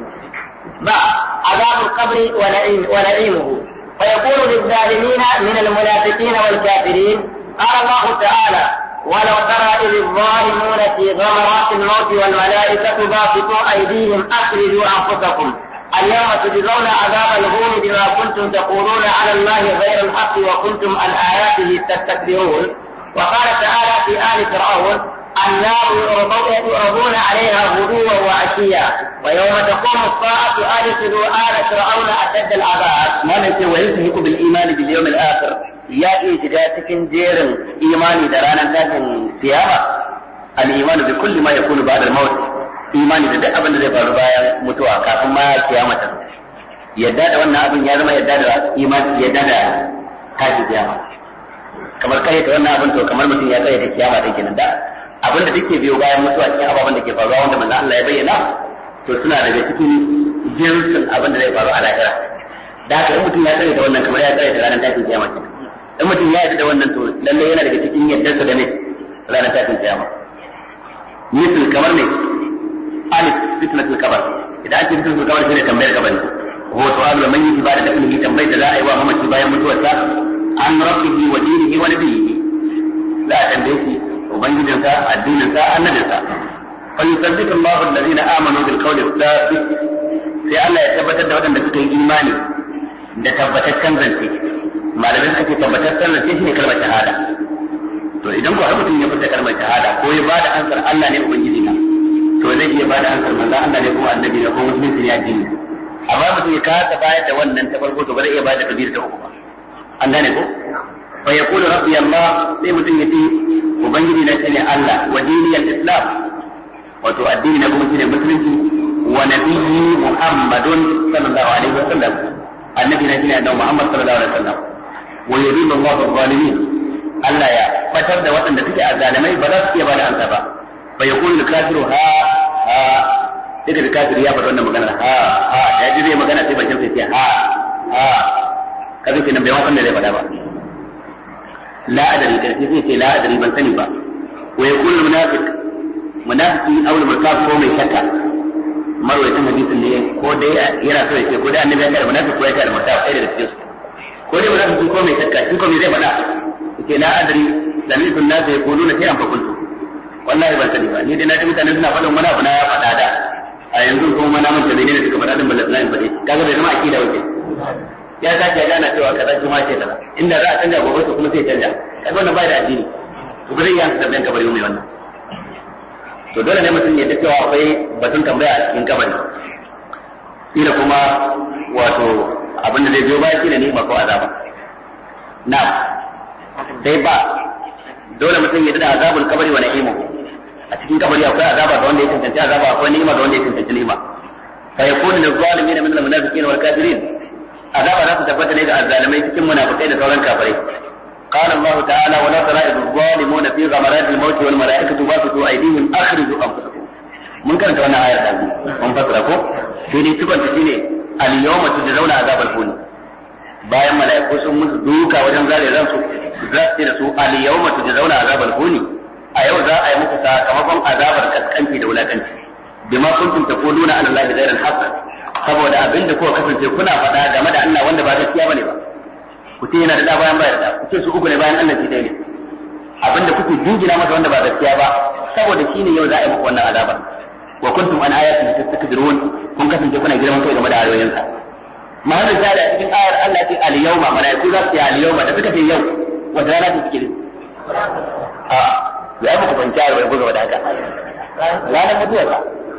عذاب القبر ونعيمه فيقول للظالمين من المنافقين والكافرين قال الله تعالى ولو ترى إذ الظالمون في غمرات الموت والملائكة باسطوا أيديهم أخرجوا أنفسكم اليوم تجزون عذاب الهون بما كنتم تقولون على الله غير الحق وكنتم عن آياته تستكبرون وقال تعالى في آل فرعون النار يعرضون عليها غدوا وعشيا ويوم تقوم الساعة أدخلوا آل فرعون أشد العذاب. ما نسي ويلتحق بالإيمان باليوم الآخر يأتي شجاعة جير إيمان درانا لكن سيابة الإيمان بكل ما يكون بعد الموت إيمان إذا أبن ذي فربايا متوى كافما كيامة يداد وانا أبن يارما يداد إيمان يداد هذه كيامة kamar kai ta wannan abin to kamar mutum ya kai ta kiyama din kenan da abin da take biyo bayan mutuwa cikin ababen da ke faruwa wanda manzo Allah ya bayyana to suna daga cikin jinsin abin da zai faru a lahira da haka in mutum ya tsare da wannan kamar ya tsare da ranar tashin kiyama in mutum ya yarda da wannan to lalle yana daga cikin yardarsa da ne ranar tashin kiyama misal kamar ne alif fitnatul kabar idan ake fitnatul kabar shine tambayar kabari ko su'alu man yi ibada da ilimi tambayar da za a yi wa mamaci bayan mutuwarsa an rabbihi wa dinihi wa nabiyhi za a tambaye shi ubangijinsa addininsa annabinsa fa yusabbitu Allahu alladhina amanu bil qawli thabit sai Allah ya tabbatar da waɗanda suka yi imani da tabbataccen zance malamai suka ce tabbataccen zance shine kalmar shahada to idan ko har mutum ya furta kalmar shahada ko ya bada ansar Allah ne ubangiji na to zai iya bada ansar manzo Allah ne ko annabi ne ko musulunci ne addini amma mutum ya kasa bayar da wannan ta farko to ba zai iya bada kabir ta uku ba an gane ko fa yaqulu rabbi Allah sai mutum ya ce ubangiji na shine Allah wa diniyal islam wato addini na kuma shine musulunci wa nabiyyi muhammadun sallallahu alaihi wasallam annabi na shine annabi muhammad sallallahu alaihi wasallam wa yudillu Allahu adh-dhalimin Allah ya fatar da waɗanda suke azalimai ba za su iya bada ansa ba fa yaqulu al-kafiru ha sai da kafiri ya faɗa wannan magana ya ji zai magana sai bakin sai ce kaga kenan bai ma san da zai faɗa ba la adari karshe sai ce la adari ban sani ba wa yaqulu munafiq munafiki aw al-murtad ko mai shakka marwayatan hadisin ne ko dai yana so ya ce ko dai annabi ya kare munafiki ko ya kare murtad sai daga cikin su ko dai munafiki ko mai shakka shi ko me zai faɗa yake la adari sami'tu an-nas yaquluna shay'an fa qultu wallahi ban sani ba ni dai na ji mutane suna faɗin wani abu na ya faɗa da a yanzu kuma na manta menene suka faɗa din ballan lain faɗe kaga bai zama akida wace ya sake ya gana cewa kaza kuma ce kaza inda za a canja gobe to kuma sai canja kaga wannan bai da addini to ba zai yi hanka tambayan kabari mai wannan to dole ne mutum ya ta cewa akwai batun tambaya a cikin kabari kila kuma wato abin da zai biyo baya shine ne ba ko azaba na sai ba dole mutum ya da azabul kabari wa na'imu a cikin kabari akwai azaba ga wanda ya tantance azaba akwai ni'ima ga wanda ya tantance ni'ima fa yakunu lil zalimin min al munafiqin wal kafirin azaba za su tabbata ne ga azzalimai cikin munafikai da sauran kafirai قال الله تعالى ولا ترى الظالمون في غمرات الموت والملائكة باسطوا أيديهم أخرجوا أنفسكم من كانت وانا آية من فترة في نتيجة تشيني اليوم تجزون عذاب الهون bayan mala'iku sun musu duka wajen zare ransu za su ce da su al-yawma tujzauna azabal huni a yau za a yi muku sakamakon azabar kaskanci da wulakanci bima kuntum taquluna ala allahi ghayra al-haqq saboda abinda kuka kasance kuna faɗa game da Allah wanda ba gaskiya bane ba ku ce yana da da bayan bayar da ku ce su uku ne bayan Allah shi dai ne abinda kuke jingina masa wanda ba gaskiya ba saboda shine yau za a yi muku wannan azabar wa kuntum an ayatihi tastakbirun kun kasance kuna girman kai game da ayoyinsa mahallin da a cikin ayar Allah ce al-yawma malaiku za su yi al-yawma da suka ce yau wata rana ta cikin ya yi muku kwanciya da gobe da haka ranar mutuwarsa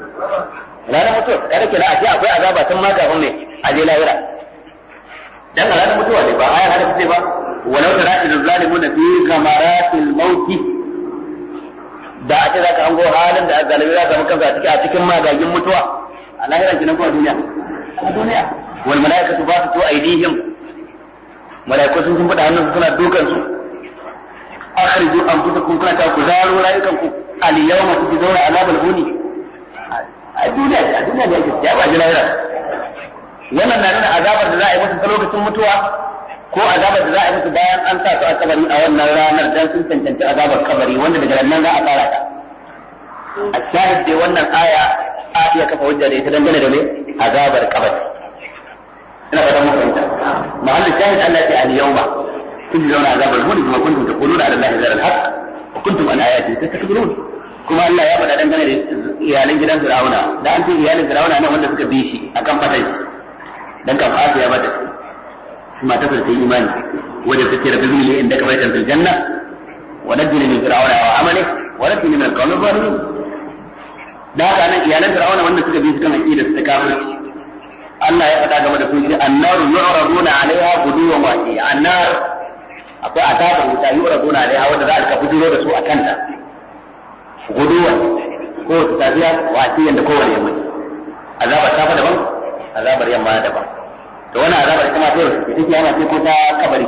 kada kenan a ce akwai azaba tun ma kafin ne a je lahira dan a ranar mutuwa ne ba ayar hada ce ba walau tara idza zalimuna fi ghamaratil maut da a ce zaka hango halin da azzalimi za ka muka a cikin magagin mutuwa a lahira kenan ko a duniya wal malaikatu basitu aydihim malaiku sun fada hannun suna dukan su akhriju anfusakum kana ta kuzaru rayukanku al yawma tujzauna azabal huni a duniya ne ake ya ba lahira wannan na nuna azabar da za a yi musu ta lokacin mutuwa ko azabar da za a yi musu bayan an sa su a kabari a wannan ranar dan sun cancanci azabar kabari wanda daga nan za a fara ta a shahid dai wannan aya a iya kafa hujja da ita dangane da me azabar kabari ina fata mun fahimta mahallin shahid Allah ya ce al-yawma tujzauna azabal huni bima kuntum taquluna ala allahi ghayra al-haqq wa kuntum an ayatihi tastakbirun kuma Allah ya faɗa dangane da iyalan gidan Fir'auna da an ce iyalin Fir'auna nan wanda suka bi shi akan fatan dan kan fata ya bada kuma ta fara imani wanda take da bibi ne inda ka baitan fil janna wa najini min fir'auna wa amali wa najini min al-qawmi zalimin da haka nan iyalan Fir'auna wanda suka bi su kan aqida su ta kafirci Allah ya faɗa game da su shi annaru yu'raduna 'alayha ghuduwan wa ashiya annar akwai azabar wuta yu'raduna 'alayha wanda za a ka fitiro da su a kanta guduwan ko ta tafiya wa asiyan da kowane yammaci azabar ta fa daban azabar yamma daban to wannan azabar kuma ta yau ita kiyama ce ko ta kabari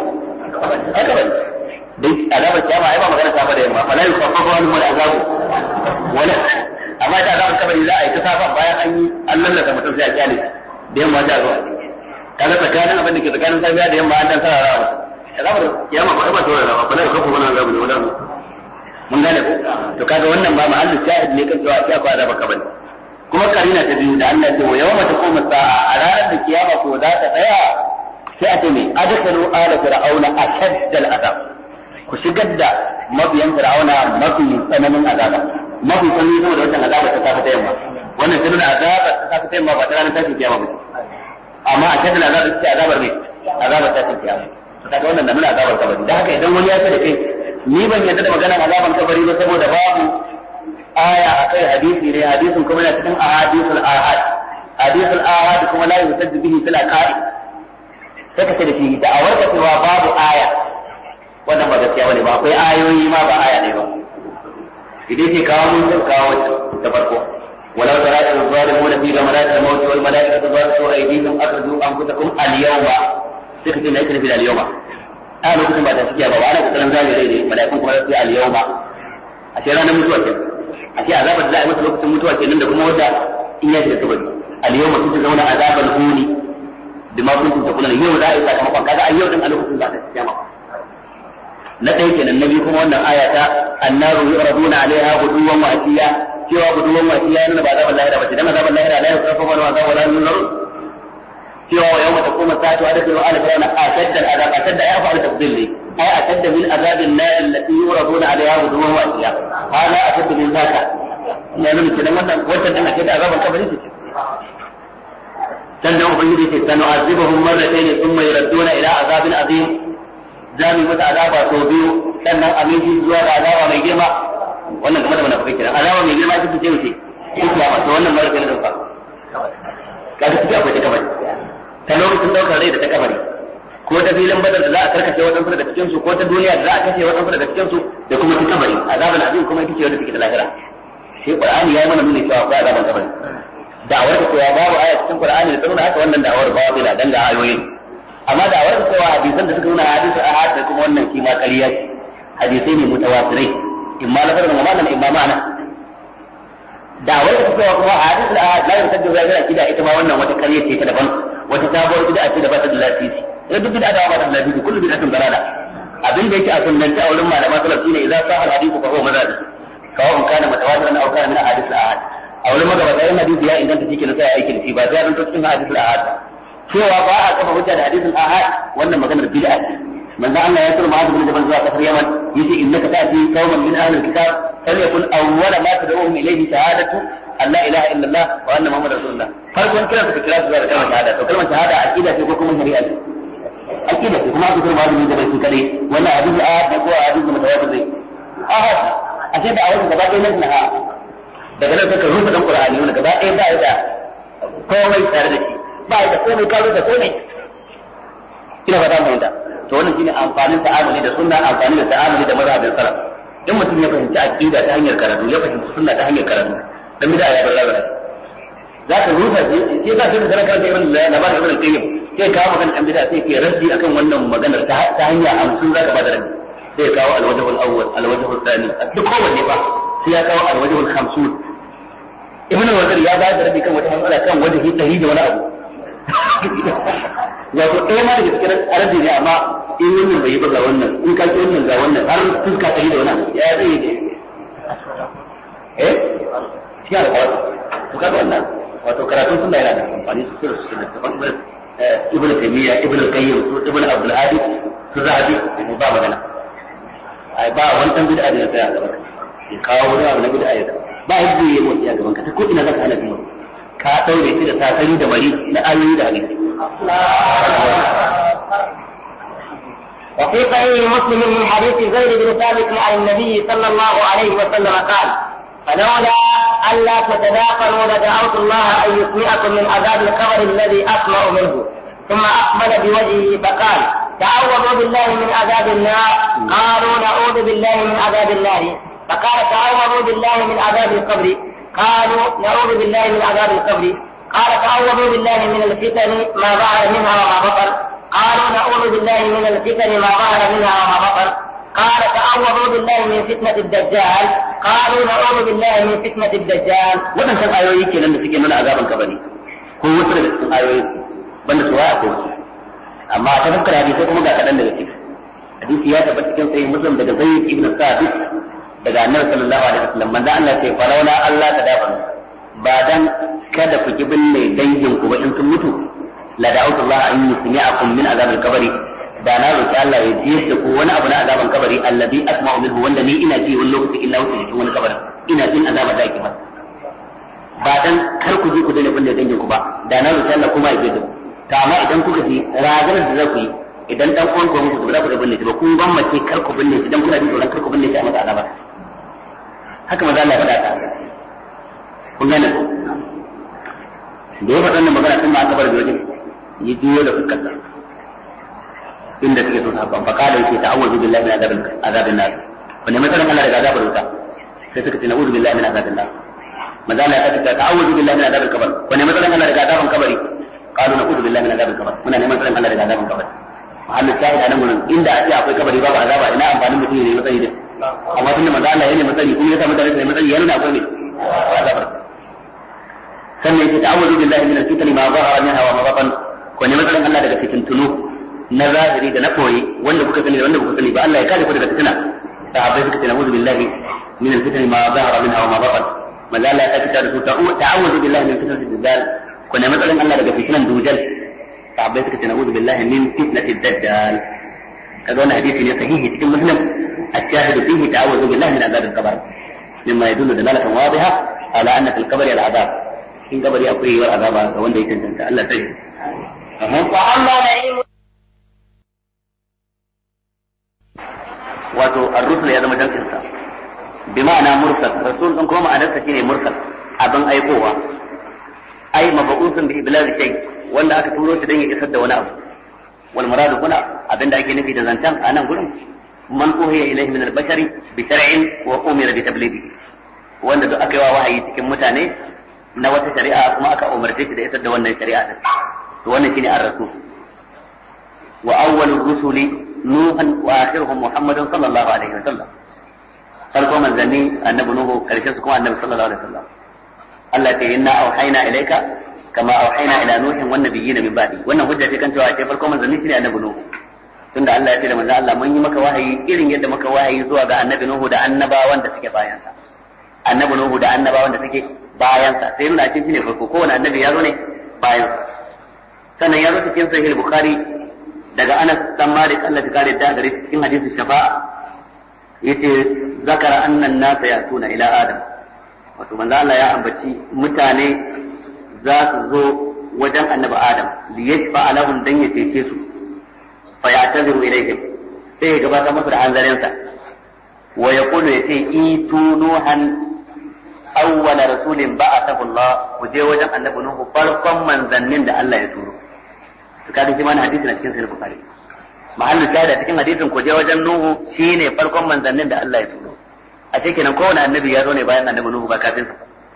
dai azabar kiyama ai ba magana ta fa da yamma fa la yukaffafu anhum al-azabu wala amma ita azabar kabari za a yi ta safa bayan an yi an lallata mutum sai a kyale da yamma ta zuwa kaga tsakanin abin da ke tsakanin safiya da yamma an dan sarara azabar kiyama ba ba tsora ba bala ko kuma nan zamu ne wannan mun gane ko to kaga wannan ba mahallin shahid ne kan cewa akwai azaba kabari kuma karina ta biyu da Allah ya ce wa yawma taqumu sa'a a ranar da kiyama ko za ta tsaya sai a ce me adkhalu ala fir'auna ashaddal azab ku shigar da mabiyan fir'auna mafi tsananin azaba mafi tsanani saboda wannan azaba ta tafi ta yamma wannan tana azaba ta tafi ta yamma ba ta ranar tashin kiyama ba amma a cikin azabar ta azabar ne azabar tashin kiyama to kaga wannan da muna azabar kabari dan haka idan wani ya ce da kai ni ban yarda da maganar azaban kabari ba saboda babu aya akai hadisi ne hadisin kuma yana cikin ahadithul ahad kuma la yusaddu bihi fil aqaid sai ka ce da shi da awarka cewa babu aya wannan ba gaskiya bane ba akwai ayoyi ma ba aya ne ba idan ke kawo mun zai kawo ta farko ولو ترى الظالمون في غمرات الموت والملائكة ظاهروا أيديهم أخرجوا أنفسكم اليوم سكت الناس في اليوم أنا كنت بعد أشياء بابا أنا كنت لمزاج إليه ملائكة في اليوم أشياء أنا متوكل أشياء عذاب الله مثل وقت متوكل عندكم وجه إياه تتوكل اليوم تجزون عذاب الهون بما كنتم تقولون اليوم لا إلا كما قال كذا اليوم أنا كنت بعد أشياء لديك النبي كما أن آية النار يعرضون عليها غدوا وعشيا cewa guduwan wasiya nuna ba zaman lahira ba ce dan zaman lahira la yusafu wa la wala yunur cewa wa yawma taqumu as-saatu adkhilu ala fir'auna ashadda al-'adab ashadda ya fa'al tafdil li ay ashadda min adab an-nar allati yuraduna 'alayha guduwan wasiya hada ashadda min zaka ya nuna kenan wannan wata dan ake da azaban kabari ce sannan ubangiji ce sanu'azibuhum marratayn thumma yuradduna ila azabin azim zami mata azaba sau biyu sannan aminci zuwa da azaba mai girma wannan game da munafiki kenan azaba mai girma take ce wuce duk ya ba to wannan mara kenan fa kaga take akwai ta kabari ta lokacin daukar rai da ta kabari ko ta filin badar da za a karkace wadansu daga cikin su ko ta duniya da za a kashe wadansu daga cikin su da kuma ta kabari azabul azim kuma ita ce wanda take da lahira sai qur'ani ya yi mana nuni cewa akwai azaban kabari da'awar cewa babu aya cikin qur'ani da nuna haka wannan da'awar babu da dan ga ayoyin amma da'awar cewa hadisan da suka nuna hadisi ahad da kuma wannan kima ƙarya hadisai ne mutawatirai imma lafazan wa ma'anan imma ma'ana da'awar da cewa kuma hadisi ahad la yusaddu zahira akida ita ma wannan wata ƙarya ce ta daban wata sabuwar bid'a ce da ba ta da lasisi idan duk bid'a da ba ta da lasisi kullu bid'atin dalala abin da yake a sunnanci a wurin malaman salaf shine idza sahha al-hadithu fa huwa madhhab kawai kana mutawatiran aw kana min ahadith al-ahad a wurin magabata yan hadisi ya inganta shi kenan sai aiki da shi ba sai an cikin hadith al-ahad cewa ba a kafa hujja da hadith al-ahad wannan maganar bid'a ce manzo Allah ya tura Mu'adh bin Jabal zuwa kasar Yaman yace innaka ta'ti qauman min ahli al-kitab falyakun awwala ma tad'uhum ilayhi shahadatu an la ilaha illa Allah wa anna muhammadar rasulullah farkon kira su kira su zuwa kalmar shahada to kalmar shahada aqida ce ko kuma shari'a ce aqida ce kuma aka tura Mu'adh bin Jabal shi kadai wannan hadith al-ahad ne ko hadith mutawatir ne ahad a ce da a wajen gaba ɗaya nan na daga nan suka rufe dan Qur'ani wanda gaba ɗaya ba ya da komai tare da shi ba ya da komai karo da komai ina fata mu yanda to wannan shine amfanin ta'amuli da sunna amfani da ta'amuli da mazhabin salaf in mutum ya fahimci aqida ta hanyar karatu ya fahimci sunna ta hanyar karatu dan bid'a ya bar za ka rufe shi za ka da karanta ibn labar ibn al-qayyim sai kawo magana dan bid'a sai ke raddi akan wannan maganar ta hanya 50 za ka bada raddi sai kawo al-wajh al-awwal al-wajh al-thani duk kowanne ba sai ya kawo al-wajh al-50 ibn al-wazir ya ba da rabi kan wata matsala kan wajhi 100 da wani abu wato ɗaya ma daga cikin arabi ne amma in wannan bai yi ba ga wannan in ka ci wannan ga wannan har fuska 100 da wani abu ya zai yi shi ya da to kaga wannan wato karatun sunna yana da amfani sosai da sabon ibn taymiya ibn al-qayyim ibn abdul hadi su zahabi ba magana ai ba wannan bid'a da ya tsaya gaba ya kawo wani abu na bid'a ya ba yadda ya motsi a gaban ka ta ko ina zaka hana kuma ka daure shi da sakari da mari na ayoyi da hadisi وفي صحيح مسلم من حديث زيد بن ثابت عن النبي صلى الله عليه وسلم قال فلولا ألا تتداخلوا لدعوت الله أن يسمعكم من عذاب القبر الذي أسمع منه ثم أقبل بوجهه فقال تعوذوا بالله من عذاب النار قالوا نعوذ بالله من عذاب النار فقال تعوذوا بالله من عذاب القبر قالوا نعوذ بالله من عذاب القبر قال تعوذوا بالله من الفتن ما ظهر منها وما بطن قالوا نعوذ بالله من الفتن ما ظهر منها وما بطن قال تعوذوا بالله من فتنة الدجال قالوا نعوذ بالله من فتنة الدجال wannan san ayoyi kenan da suke nuna azaban kabari ko wasu daga cikin ayoyi banda su waya ko amma ta fuskar hadisi kuma ga kadan daga ciki hadisi ya tabbata cikin sahih muslim daga zayd ibn sabit daga annabi sallallahu alaihi wasallam manzo Allah ya ce falaula Allah tadaban ba dan kada ku binne dangin ku ba in sun mutu la da'utu Allah an yusmi'akum min azab al-qabr da na roki Allah ya ji da ku wani abu na azaban kabari alladhi asma'u minhu wanda ni ina ji wani lokaci illa wuce cikin wani kabari ina jin azaba da yake ba dan kar ku ji ku daina binne dangin ku ba da na roki Allah kuma ya ji da ku amma idan kuka ji ragar da za ku yi idan dan uwan ku mutu ba za ku binne shi ba kun gwammace kar ku binne shi dan kuna jin tsoron kar ku binne shi a masa azaba haka maza Allah ya faɗa ta kun gane ko da ya faɗa wannan magana sun ma aka bar da wajen ya juyo da fuskarsa inda suke so sahabban fa kada yake ta'awuzu billahi min azabin nar wanda matsalan Allah daga azabar wuta sai suka ce na'udhu billahi min azabin nar maza Allah ya ce ta'awuzu billahi min azabil qabr wanda matsalan Allah daga azaban kabari qalu na'udhu billahi min azabil qabr muna neman tsaron Allah daga azaban kabari mahallu shahid anan mun inda ake akwai kabari babu azaba ina amfanin mutum ne matsayi din amma tunda manzo Allah yana matsayi kuma ya samu da rashin matsayi yana akwai ne azabar sannan yake ta'awuzu billahi min al-fitni ma zahara minha wa ma batan ko ne matsalan Allah daga fitintunu na zahiri da na koyi wanda kuka sani da wanda kuka sani ba Allah ya kare ku daga fitina sahabbai suka ce na'udhu billahi min al-fitni ma zahara minha wa ma batan manzo Allah ya kace da su ta'awuzu billahi min fitnati ad-dajjal ko ne matsalan Allah daga fitinan dujal sahabbai suka ce na'udhu billahi min fitnati ad-dajjal kaga wannan hadisi ne sahihi cikin muslim الشاهد فيه تعوذ بالله من عذاب القبر مما يدل دلالة واضحة على أن في القبر العذاب in kabari akwai yiwuwar azaba ga wanda ya cancanta Allah sai wa amma na'im wato ar-rusul ya zama dankin sa bi ma'ana mursal rasul din kuma ma'anar sa shine mursal abin aikowa ai mabu'usun bi iblaghi shay wanda aka turo shi dan ya isar da wani abu wal muradu kuna abinda ake nufi da zantan a nan gurin man uhiya ilayhi min al-bashari bi shar'in wa umira bi tablighi wanda duk aka yi wa wahayi cikin mutane na wata shari'a kuma aka umarce shi da isar da wannan shari'a din to wannan shine ar-rasul wa awwalur rusuli nuhan wa akhiruhum muhammadun sallallahu alaihi wasallam farko manzanni annabi nuhu karshen su kuma annabi sallallahu alaihi wasallam Allah ya ce inna auhayna ilayka kama auhayna ila nuhin wan nabiyyin min ba'di wannan hujja ce kan cewa ce farko manzanni shine annabi nuhu tunda Allah ya ce da manzo Allah mun yi maka wahayi irin yadda muka wahayi zuwa ga annabi nuhu da annabawan da suke bayan sa annabi nuhu da annabawan da suke bayansa sai nuna cikin shine farko kowane annabi ya zo ne bayansa sannan ya zo cikin sahih bukhari daga Anas dan Malik Allah ya kare da gare cikin hadisin shafa'a yace zakara annan nasa yatuna ila adam wato manzo Allah ya ambaci mutane za su zo wajen annabi adam li yashfa lahum dan ya cece su fa ya'taziru ilayhim sai ya gabatar musu da hanzarinsa wa yaqulu yace itu nuhan awwala rasulin ba'athahu Allah kuje wajen annabi nuhu farkon manzannin da Allah ya turo to kada shi mana hadisi na cikin sahih bukhari mahallu shahada cikin hadisin kuje wajen nuhu shine farkon manzannin da Allah ya turo a cikin kenan kowane annabi ya zo ne bayan annabi nuhu ba kafin sa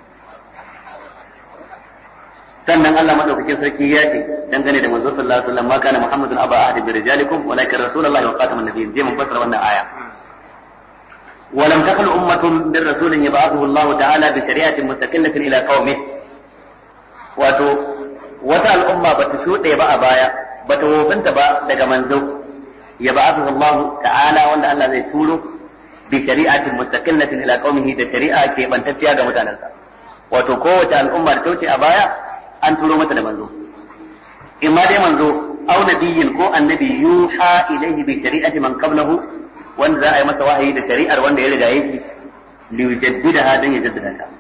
sannan Allah madaukakin sarki ya ce dangane da manzo sallallahu alaihi wasallam ma kana muhammadun aba ahad bi rijalikum walakin rasulullahi wa khatamun nabiyyin zai mun fassara wannan aya ولم تكن أمة من رسول يبعثه الله تعالى بشريعة مستقلة إلى قومه wato wata al'umma ba ta shuɗe ba a baya ba ta wofinta ba daga manzo ya ba'athu Allah ta'ala wanda Allah zai turo bi shari'atin mustaqillatin ila qaumihi da shari'a ke bantacciya ga mutanensa wato kowace al'umma da ta wuce a baya an turo mata da manzo imma dai manzo aw nabiyyin ko annabi yuha ilayhi bi shari'ati man qablahu wanda za a yi masa wahayi da shari'ar wanda ya riga yake li yujaddidaha dan ya jaddada ta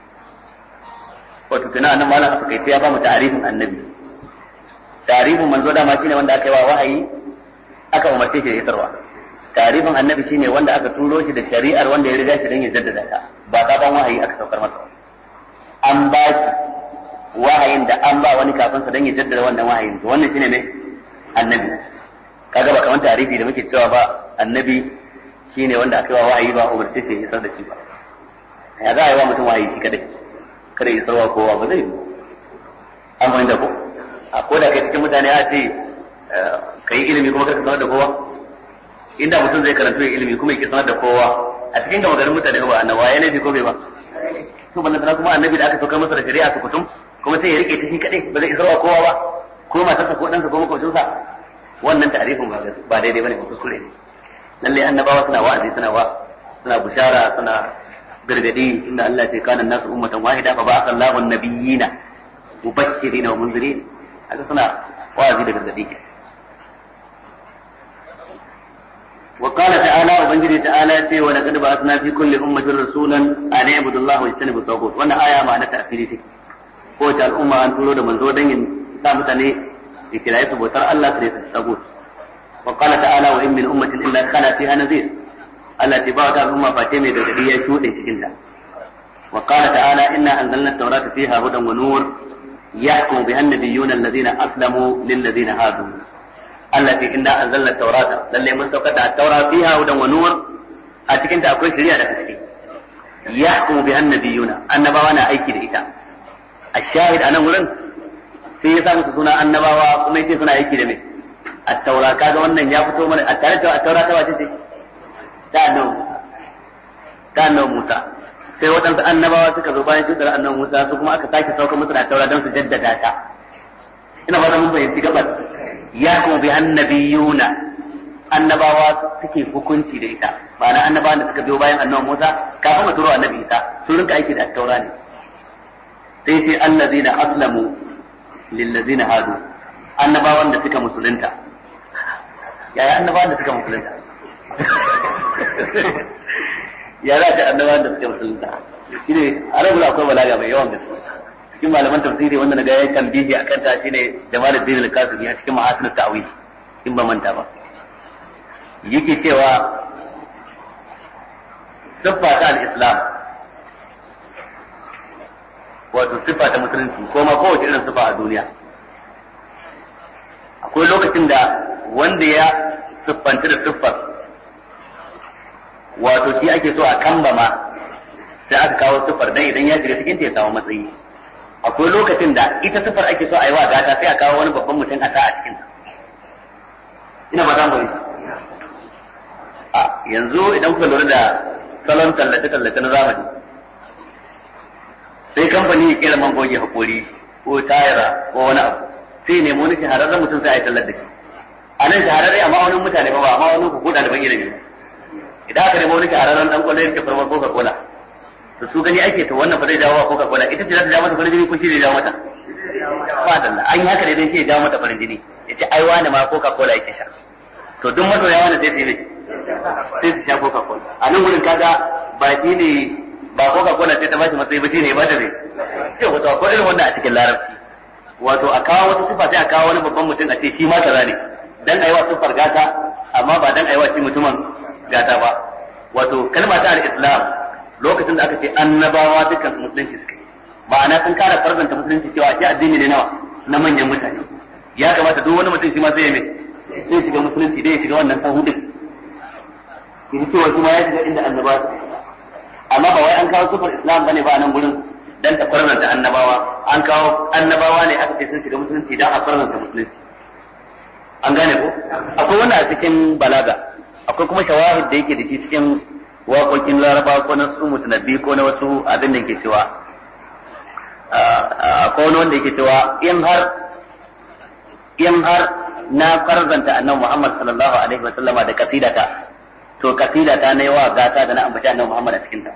wato tuna nan malam aka kai ya ba mu ta'arifin annabi ta'arifin manzo da ma shine wanda aka yi wa wahayi aka umarce shi da isarwa ta'arifin annabi shine wanda aka turo shi da shari'ar wanda ya riga shi dan ya jaddada ta ba sabon wahayi aka saukar masa an ba shi wahayin da an ba wani kafin sa dan ya jaddada wannan wahayin to wannan shine ne annabi kaga ba kamar tarihi da muke cewa ba annabi shine wanda aka yi wa wahayi ba umarce shi ya isar da shi ba ya za a yi wa mutum wahayi shi kadai kada ya isarwa kowa ba zai yi an bayan da ko a ko da kai cikin mutane a ce ka yi ilimi kuma ka sanar da kowa inda mutum zai karanta ilimi kuma ya sanar da kowa a cikin gama garin mutane ba annabawa ya laifi ko bai ba to ballan sana kuma annabi da aka saukar masa da shari'a su kutum kuma sai ya rike ta shi kadai ba zai isarwa kowa ba ko matarsa ko ɗansa ko makwabcinsa wannan ta'arifin ba daidai bane ba kuskure ne. Lalle annabawa suna wa'azi suna bushara suna gargadi inda Allah ce kana nasu ummatan wahida fa ba'atha Allahu an-nabiyyina mubashirin wa munzirin haka suna wa'azi da gargadi ke. wa qala ta'ala ubangiji ta'ala ce wa laqad ba'athna fi kulli ummatin rasulan an ya'budu Allah wa yajtanibu at-taghut. Wannan aya ma'ana ta'fili take. Ko ta al'umma an turo da manzo dan yin sa mutane ikirayi su bautar Allah sai su tagut. wa qala ta'ala wa in min ummatin illa khala fiha nadhir. Allah ce ba wata al'umma face mai gargadi ya shuɗe cikin ta. wa qala ta'ala inna anzalna at-taurata fiha hudan wa nur yahkumu biha an-nabiyyuna alladhina aslamu lil ladina hadu. Allah ce inna anzalna at-taurata lalle mun saukar da at-taura fiha hudan wa nur a cikin ta akwai shari'a da haske. yahkumu biha an-nabiyyuna annabawa na aiki da ita. الشاهد أنا أقول في سامس سنة النبوة وما يصير سنة أيكي دمي التوراة كذا وأن يأخذوا من التوراة تواجدي كانوا موسى sai waɗansu annabawa suka zo bayan cutar annabi Musa su kuma aka sake sauka musu da taura don su jaddada ta. Ina ba mun fahimci gabar ya kuma bi annabiyuna annabawa suke hukunci da ita ma'ana annabawan da suka biyo bayan annabi Musa kafin a turo annabi Isa sun rinka aiki da taura ne. sai sai allazina aslamu lillazina hadu annabawan da suka musulunta. Yaya annabawan da suka musulunta? Ya za ta annabawan da suka musulunta shine arabul akwai balaga mai yawan gaske cikin malaman tafsiri wanda naga ya tambihi akan ta shine Jamaluddin al-Qasimi a cikin Ma'asin at-Ta'wil in ba manta ba yake cewa siffa ta al-Islam wato siffa ta musulunci ko ma kowace irin siffa a duniya akwai lokacin da wanda ya siffanta da siffar wato shi ake so a kambama sai aka kawo siffar dan idan ya shiga cikin ta ya samu matsayi. Akwai lokacin da ita siffar ake so a yi wa gata sai a kawo wani babban mutum a sa a cikin ta. Ina ba za mu yi a yanzu idan kuka lura da salon tallace-tallace na zamani sai kamfani ya kera man goge hakori ko tayara ko wani abu sai nemo wani shahararren mutum sai a yi tallar da shi a nan shahararre amma wani mutane ba amma wani ku kuɗa da ban ilimi idan aka nemo wani shahararren dan kwallo yake farmar coca cola to su gani ake to wannan fa zai jawo wa coca cola ita ce za ta jawo mata farin jini ko shi zai jawo mata ba dalla an yi haka ne dan shi ya jawo mata farin jini yace ai wani ma coca cola yake sha to duk masoya wani sai su yi sai su sha coca cola a nan gurin kaga ba shi ne ba coca cola sai ta bashi matsayi ba shine ba ta ne sai wato akwai irin wannan a cikin larabci wato a kawo wata sifa sai a kawo wani babban mutum a ce shi ma kaza ne dan ayi wa sifar gata amma ba dan ayi wa shi mutumin gata ba. Wato kalma ta al-Islam lokacin da aka ce annabawa dukkan su musulunci suka yi ma'ana sun kara farzanta musulunci cewa shi addini ne nawa na manyan mutane ya kamata duk wani mutum shi ma sai ya mai sai shiga musulunci dai ya shiga wannan sahudin shi cewa kuma ya shiga inda annabawa amma ba wai an kawo sufar Islam bane ba a nan gurin dan ta farzanta annabawa an kawo annabawa ne aka ce sun shiga musulunci dan a farzanta musulunci an gane ko akwai wannan a cikin balaga akwai kuma shawahid da yake da shi cikin waƙoƙin Laraba ko na su mutanabbi ko na wasu abin da yake cewa akwai wani wanda yake cewa in har na farzanta annabi Muhammad sallallahu alaihi wa sallama da kasidata to kasidata na yawa gata da na ambaci annabi Muhammad a cikin ta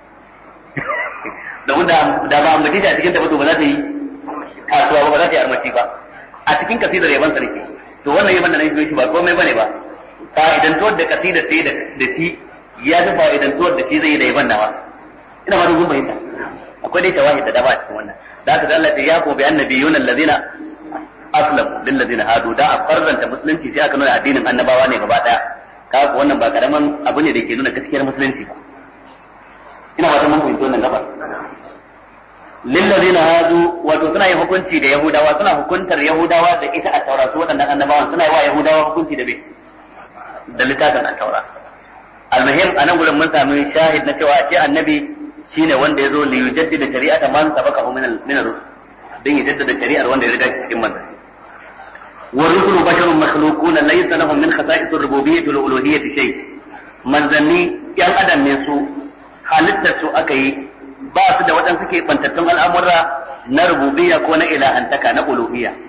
da ba ambaci ta a cikin ta ba to ba za ta yi kasuwa ba za ta yi armaci ba a cikin kasidar yaban sa nake to wannan yaban da na yi shi ba komai bane ba fa'idantuwar da kasidar sai da shi ya fi fa'idantuwar da shi zai yi da yaban nawa ina ma dubun bayyana akwai dai tawahid da dama a cikin wannan da haka Allah ya ko bi annabiyun allazina aslamu lil ladina hadu da a farzanta musulunci sai aka nuna addinin annabawa ne gaba daya kaga wannan ba karaman abu ne da ke nuna gaskiyar musulunci ba ina fatan mun fahimci wannan gaba lil ladina hadu wato suna yin hukunci da yahudawa suna hukuntar yahudawa da ita a tauratu waɗannan annabawan suna yi wa yahudawa hukunci da bai da littafin at-taura al-muhim anan gurin mun sami shahid na cewa ce annabi shine wanda yazo li yujaddida shari'ata man sabaqahu min ar-rusul dan ya jaddada shari'ar wanda ya riga cikin manzon wa rusulu basharun makhluqun laysa lahum min khasa'is ar-rububiyyah wal uluhiyyah shay manzanni yan adam ne su halittar su aka yi ba su da wadansu ke bantattun al'amura na rububiyya ko na ilahantaka na uluhiyya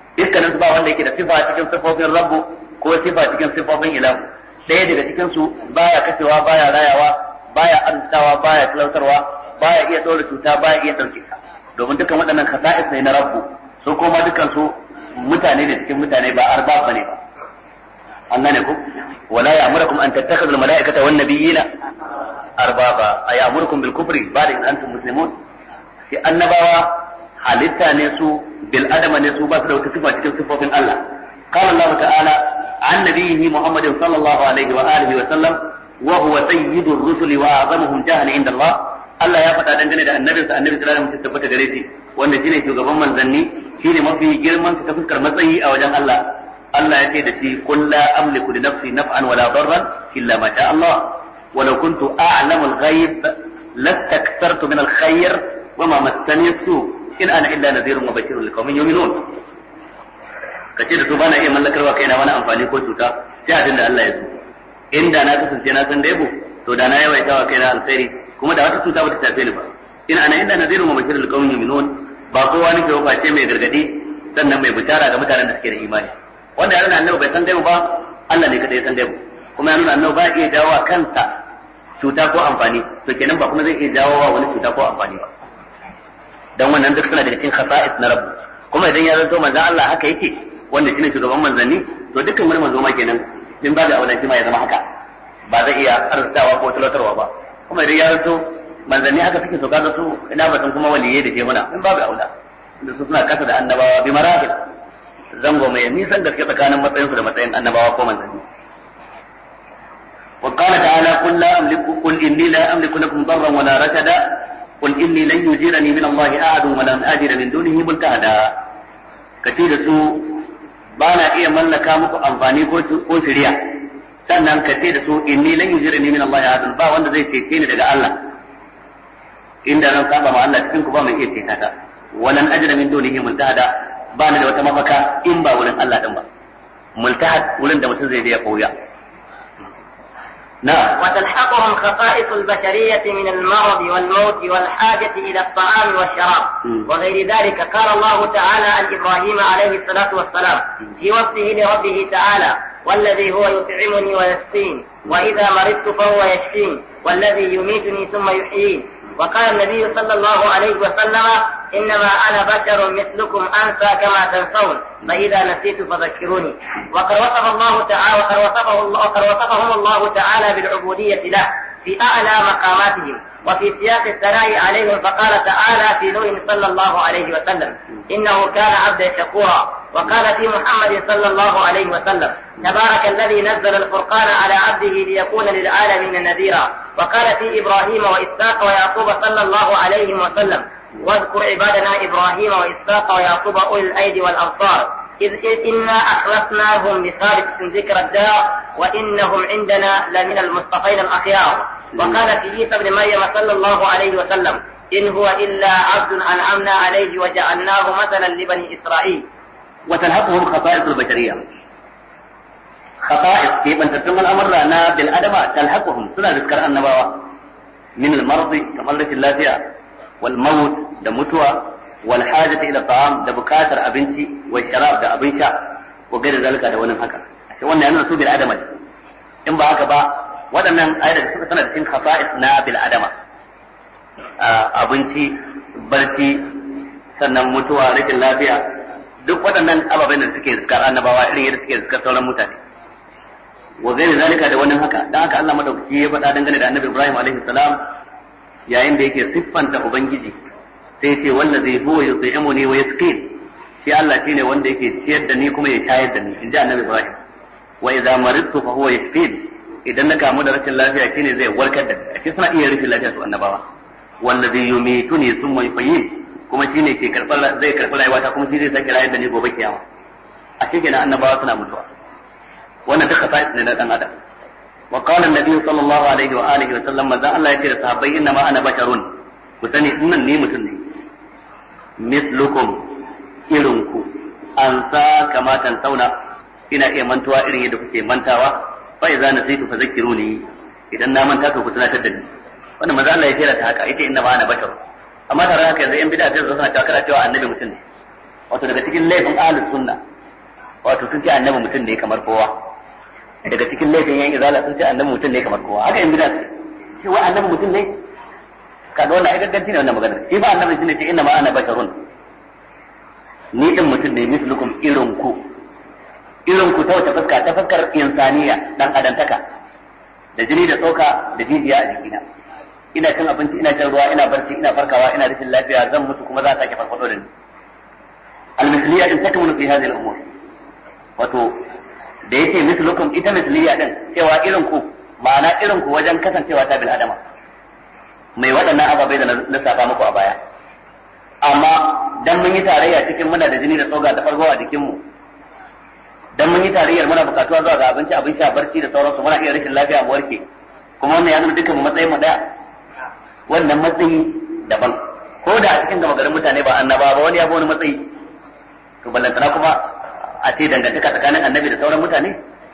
dukkanin su ba wanda yake da sifa cikin sifofin rabbu ko sifa cikin sifofin ilahu. Ɗaya daga cikin su baya kashewa, baya rayawa, baya arzikawa, baya talautarwa, baya iya tsora cuta, baya iya ɗauke ta. Domin dukkan waɗannan khasa'is ne na rabbu, su kuma dukkan su mutane da cikin mutane ba arbab bane ba. An gane ku? Wala ya'murukum an tattakhidul mala'ikata wan nabiyina arbaba, ay'amurukum bil kufri ba'da in antum muslimun. Shi annabawa halitta ne su, bil adama ne su, ba su da wata sifa cikin sifofin Allah. Qala Allah ta'ala an nabiyhi Muhammadin sallallahu alaihi wa alihi wa sallam wa huwa sayyidur rusuli wa a'zamuhum jahan inda Allah. Allah ya faɗa dangane da annabinsa, annabi sallallahu alaihi wasallam tabbata gare shi, wanda shine shugaban manzanni, shine mafi girman su ta fuskar matsayi a wajen Allah. Allah ya ce da shi qul la amliku li nafsi naf'an wala darran illa ma sha Allah walau kuntu a'lamu al-ghaib lastakthartu min al-khayr wama massani as-su in ana illa nadhirun wa bashirun liqaumin yu'minun. Kace da su bana iya mallakarwa kaina wani amfani ko cuta sai abin da Allah ya so. Inda na kasance na san gaibu to da na yawaita wa kaina alkhairi kuma da wata cuta ba ta shafe ni ba. In ana illa nadhirun wa bashirun liqaumin yu'minun. Ba kowa nake ba face mai gargadi sannan mai bishara ga mutanen da suke da imani. Wanda ya nuna annabi bai san gaibu ba, Allah ne kada ya san gaibu. Kuma ya nuna annabi ba iya jawo wa kansa cuta ko amfani, to kenan ba kuma zai iya jawo wa wani cuta ko amfani ba. Dan wannan duk suna daga cikin khasa'is na Rabbu. Kuma idan ya zanto manzon Allah haka yake, wanda shine shugaban manzanni, to dukkan wani manzo ma kenan din ba da auren shi ma ya zama haka. Ba zai iya arzikawa ko talatarwa ba. Kuma idan ya zanto manzanni haka suke so kaga su ina batun kuma waliyai da shehuna in babu aula. Da su suna kasa da annabawa bi marahil. Zango mai nisan gaske tsakanin matsayinsu da matsayin annabawa ko manzanni. Wa qala ta'ala qul inni la amliku lakum darran wala rashada qul inni lan yujirani min Allah ahadun wa lan ajira min dunihi multahada. Kace da su ba na iya mallaka muku amfani ko shiriya, sannan kace da su inni lan yujirani min Allah ahadun, ba wanda zai cece ni daga Allah inda nan saba ma Allah cikin ku ba mai iya ceta ta, wa lan ajira min dunihi multahada, ba ni da wata mafaka in ba wurin Allah din ba. Multahad wurin da mutum zai je ya koya. نعم. وتلحقهم خصائص البشرية من المرض والموت والحاجة إلى الطعام والشراب وغير ذلك. قال الله تعالى عن إبراهيم عليه الصلاة والسلام في وصفه لربه تعالى والذي هو يطعمني ويسقين وإذا مرضت فهو يشفين والذي يميتني ثم يحيين. وقال النبي صلى الله عليه وسلم إنما أنا بشر مثلكم أنسى كما تنسون فإذا نسيت فذكروني. وقد وصفهم الله تعالى بالعبودية له في أعلى مقاماتهم وفي سياق الثناء عليهم فقال تعالى في نوح صلى الله عليه وسلم إنه كان عبدا شكورا. وقال في محمد صلى الله عليه وسلم تبارك الذي نزل الفرقان على عبده ليكون للعالمين نذيرا. وقال في إبراهيم وإسحاق ويعقوب صلى الله عليه وسلم واذكر عبادنا إبراهيم وإسحاق ويعقوب أولي الأيدي والأبصار إذ إنا أخلصناهم بخالص ذكر الدار وإنهم عندنا لمن المصطفين الأخيار. وقال في عيسى ابن مريم صلى الله عليه وسلم إن هو إلا عبد أنعمنا عليه وجعلناه مثلا لبني إسرائيل. وتلحقهم خصائص البشرية. خصائص كيف أن تتم الأمر لنا بالأدب تلحقهم سنة ذكر النبوة من المرض كمرض اللافية والموت دمتوى والحاجة إلى الطعام دبكاتر أبنتي والشراب دا أبنشا وغير ذلك دا ونم هكا وانا أنه نسو بالأدم إن بأك با waɗannan ayar da suka sanar cikin khasa'is na bil adama abinci barci sannan mutuwa rashin lafiya duk waɗannan ababen da suke zikar annabawa irin yadda suke zikar sauran mutane wa gairi zalika da wannan haka dan haka Allah madaukaki ya faɗa dangane da annabi Ibrahim alaihi salam yayin da yake siffanta ubangiji sai ce wallazi huwa yut'imuni wa yasqin shi Allah shine wanda yake ciyar da ni kuma ya shayar da ni inji annabi Ibrahim wa idza maridtu fa huwa yashfin idan na kamu da rashin lafiya shine zai warkar da ni shi suna iya rashin lafiya su annabawa wallazi yumituni thumma yuhyin kuma shine ke zai karɓi rayuwata kuma shi zai sake rayar da ni gobe kiyama a cikin annabawa suna mutuwa wannan duka sai ne na dan adam wa qala an-nabi sallallahu alaihi wa alihi wa sallam manzo Allah ya ce da sahabbai inna ma ana basharun ku sani innan ni mutum ne mislukum irinku an sa kamatan tauna ina iya mantuwa irin yadda kuke mantawa fa idza nasitu fadhakkiruni idan na manta to ku tunatar da ni wannan manzo Allah ya ce ta haka ita inna ma ana basharun amma tare haka yanzu yan bid'a sai suna cewa kada cewa annabi mutum ne wato daga cikin laifin ahlus sunna wato sun ce annabi mutum ne kamar kowa, daga cikin laifin yan izala sun ce annabi mutum ne kamar kowa, haka in bid'a ce wai annabi mutum ne, kaga wannan ai gagganci ne wannan magana. Shi ba annabi shine ce inna ma ana basharun, ni din mutum ne mislukum irin ku ta wata fuska, ta fuskar insaniya dan adantaka, da jini da tsoka da jijiya a jikina, ina cin abinci, ina shan ruwa, ina barci, ina farkawa, ina rashin lafiya, zan mutu kuma za a sake farfado da ni. Al-misliya din takmunu fi hadhihi al-umur, wato da yace mislukum, ita misliya din cewa irin ku, ma'ana irin ku wajen kasancewa ta bil adama, mai waɗannan ababai da na lissafa muku a baya. Amma dan mun yi tarayya cikin muna da jini da tsoga da farko a jikinmu, dan mun yi tarayyar muna bukatuwa zuwa ga abinci, abin sha, barci da sauransu, muna iya rashin lafiya mu warke, kuma wannan ya nuna dukkan mu matsayin mu daya. Wannan matsayi daban, ko da a cikin gama garin mutane ba annaba ba wani ya bi wani matsayi, to ballantana kuma a ce dangantaka tsakanin annabi da sauran mutane.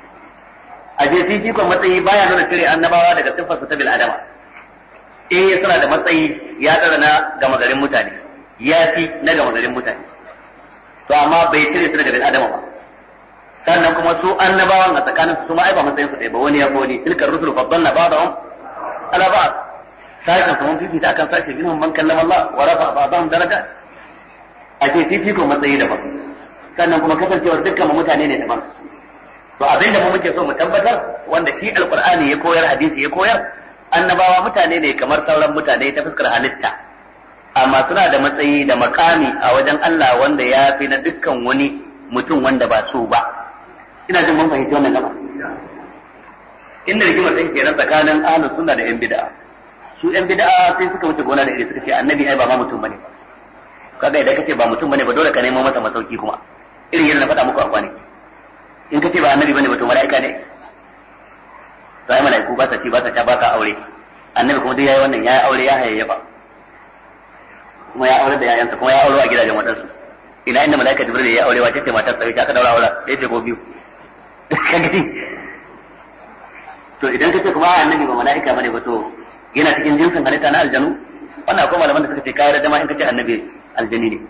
A je fifikon matsayi baya nuna cire annabawa daga siffar su ta bil adama. Suna da matsayi ya tsara na gama garin mutane, ya fi na gama garin mutane, to amma bai cire su daga bil adama ba. Sannan kuma su annabawan a tsakanin su ma ai ba matsayin su ɗaya ba, wani ya fi wani, tilkar rusul faddalna ba'dahum ala ba'd, sashen su mun fifita akan sashe, minhum man kallama Allah wa rafa ba'dahum daraja. A ce fifikon matsayi daban, sannan kuma kasancewar dukkan mutane ne daban. To abin da mu muke so mu tabbatar, wanda shi alqur'ani ya koyar, hadisi ya koyar, annabawa mutane ne kamar sauran mutane ta fuskar halitta, amma suna da matsayi da makami a wajen Allah wanda ya fi na dukkan wani mutum wanda ba su ba. Ina jin mun fahimci wannan gaba. Inda rigimar take kenan tsakanin ahlus sunna da yan bid'a. Su yan bid'a sai suka wuce gona da iri, suka ce annabi ai ba ma mutum bane ba. Kaga idan kace ba mutum bane ba dole ka nemo masa masauki kuma. Irin yadda na faɗa muku a kwanaki. In kace ba annabi bane ba to mala'ika ne. Sai mala'iku ba sa ci ba sa sha ba sa aure. Annabi kuma duk yayi wannan, yayi aure ya hayayyafa. Kuma ya aure da yayansa, kuma ya aure a gidajen wadansu. Ina inda mala'ika Jibril ya aure, wace ce matar sa aka daura aure, sai ce ko biyu. To idan kace kuma annabi ba mala'ika bane ba to yana cikin jinsin halitta na aljanu, wannan akwai malaman da suka ce kai da jama'a in kace annabi aljani ne.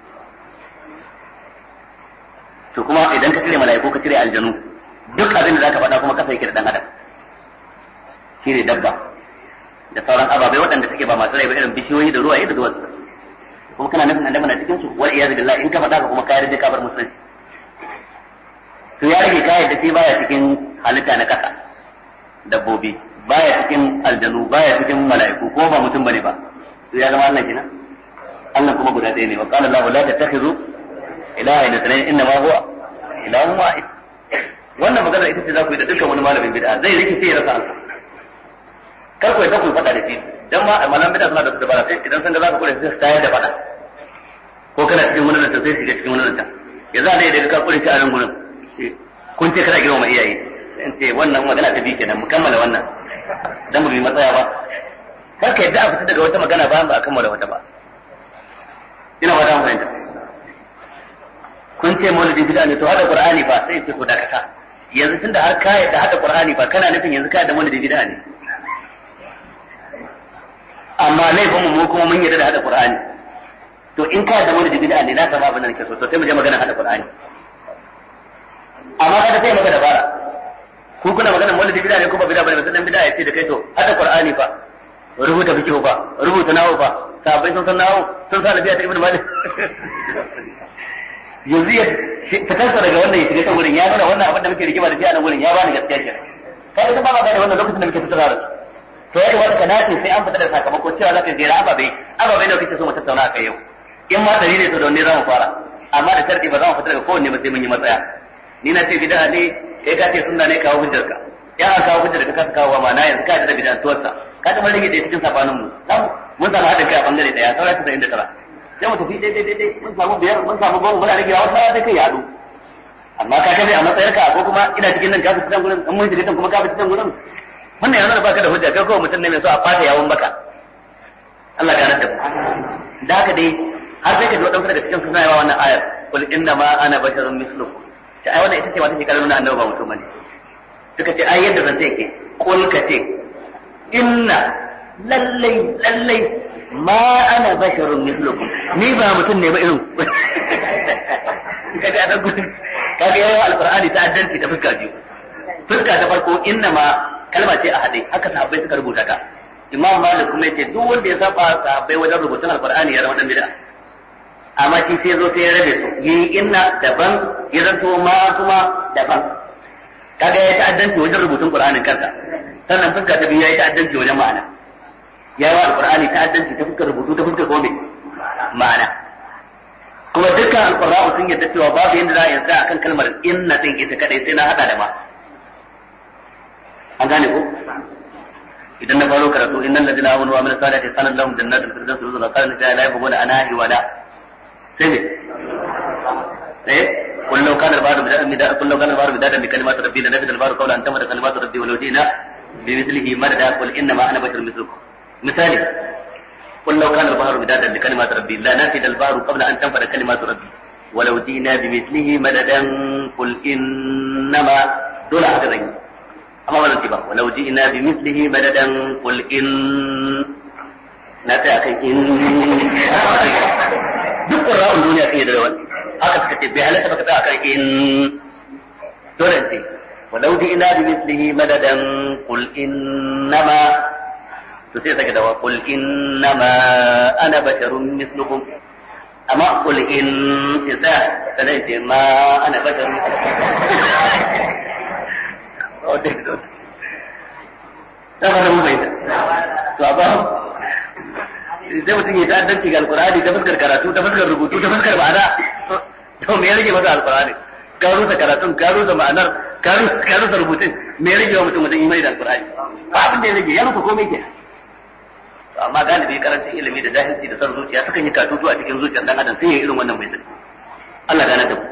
To kuma idan ka cire mala'iku ka cire aljanu, duk abin da zaka faɗa kuma kasa yake da dan adam, shine dabba da sauran ababai waɗanda suke ba masu rai ba, irin bishiyoyi da ruwaye da duwatsu, kuma kana nufin annabi na cikin su, wal iyaz billahi, in ka faɗa ka kuma ka yarda ka bar musulunci. To ya rage ka yarda sai baya cikin halitta na kasa, dabbobi, baya cikin aljanu, baya cikin mala'iku, ko ba mutum bane ba, to ya zama Allah kenan. Allah kuma guda ɗaya ne, wa qala Allahu la tattakhidhu ilaha illa inna ma huwa ilahun wahid. Wannan magana ita ce za ku yi da dukkan wani malamin bid'a, zai rikice ya rasa ansa. Kar ku yadda ku faɗa da shi, dan ma malamin bid'a suna da dabara, sai idan san ga za ku kure sai su tayar da faɗa, ko kana cikin wani ranta sai shiga cikin wani ranta. Yanzu a daidai ka kure shi a nan gurin, kun ce kana girma iyaye, in ce wannan magana ta bi kenan, mu kammala wannan dan mu bi matsaya ba. Kar ka yadda a fita daga wata magana ba a kammala wata ba. Ina ba ta fahimta. Kun ce maulidi bid'a ne, to hada qur'ani ba, sai ce ku dakata. Yanzu tunda har ka yadda hada qur'ani ba, kana nufin yanzu ka yadda maulidi bid'a ne. Amma laifin mu kuma mun yadda da hada qur'ani. To in ka yadda maulidi bid'a ne, na sama abin da nake so, to sai mu je magana hada qur'ani. Amma kada sai maka dabara. Ku kuna magana maulidi bid'a ne ko ba bid'a bane, sai dan bid'a ya ce da kai to hada qur'ani fa, rubuta fiqh fa, rubuta nahwu fa, sahabbai sun san nahwu, sun san nabiya ta ibnu malik. Yanzu ya fitarsa daga wannan ya shiga ta wurin, ya nuna wannan abin da muke rigima da shi a nan wurin ya bani gaskiya kenan. Kai da ba ma gane wannan lokacin da muke tattauna da su. To ya kamata ka nace sai an fita da sakamako cewa za ka jera ababai da kake so mu tattauna a kai yau. In ma dari ne to da wanne za mu fara, amma da sharti ba za mu fita daga kowanne ba sai mun yi matsaya. Ni na ce bid'a ne, kai ka ce sunna ne, kawo hujjarka. Ya an kawo hujjar da ka kasa kawo ma na yanzu ka da bid'a tuwarsa. Ka ta mun rage da cikin sabanin mu. Mun samu haɗin kai a bangare daya, saura 99. Sai mu tafi daidai mun samu biyar, mun samu goma, muna rage wata sai kai yadu. Amma ka kabe a matsayarka ko kuma ina cikin nan ka fi cikin gurin, in mun shiga kuma ka fi cikin gurin. Wannan yana baka da hujja, kai kawai mutum ne mai so a fata yawon baka. Allah ya rada mu. Da haka dai har sai ka ji wadansu daga cikin suna yawa wannan ayar, qul inna ma ana basharun mislukum. Ta ai wannan ita ce wata shekarar nuna annabi ba mutum bane. Suka ce ai yadda zan ce ke, qul ka ce inna lallai ma ana basharun mislukum ni ba mutum ne ba irin kaga anan gudun kaga yayin alqur'ani ta addanci ta fuska biyu fuska ta farko inna ma kalma ce a hade haka sahabbai suka rubuta ta imam malik kuma yace duk wanda ya saba sahabbai wajen rubutun alqur'ani ya zama dan bid'a amma shi sai zo sai ya rabe su yi inna daban ya zanto ma kuma daban kaga ya ta'addanci wajen rubutun qur'anin kansa sannan fuska ta biyu ya yi ta'addanci wajen ma'ana ya yi wa alqur'ani ta'addanci ta fuskar rubutu ta fuskar kome ma'ana kuma dukkan alqur'a'u sun yadda cewa babu yanda za a yanzu akan kalmar inna din ita kadai sai na hada da ma an gane ko idan na faro karatu innal ladina amanu wa amilus salihati sanan lahum jannatul firdaus nuzula qalan la yabghuna anahi wala sai قل لو كان البحر مدادا لكلمات ربي لنفد البحر قبل ان تنفد كلمات ربي ولو جئنا بمثله مددا قل انما انا بشر مثلكم مثالي قل لو كان البحر مدادا لكلمات ربي لنفد البحر قبل ان تنفد كلمات ربي ولو جئنا بمثله مددا قل انما دول هكذا اما ولا انتباه ولو جئنا بمثله مددا قل ان نتاك ان duk ƙura'un duniya kan yi da wani haka suka ce bai halatta baka tsaya kan in dole ce walau ji ina bi mislihi madadan qul innama to sai sake dawa qul innama ana basharun mislukum amma qul in isa sanai ce ma ana basharun ta fara mu bai to abba sai mutum ya ta'addanci ga alkur'ani ta fuskar karatu ta fuskar rubutu ta fuskar ma'ana to me ya rage masa alkur'ani ka rusa karatun ka rusa ma'anar ka rusa rubutun me ya rage wa mutum wajen imani da alkur'ani ba abin da ya rage ya rusa komai ke amma galibi karancin ilimi da jahilci da san zuciya sukan yi katutu a cikin zuciyar dan adam sai ya irin wannan bai sani Allah gane da ku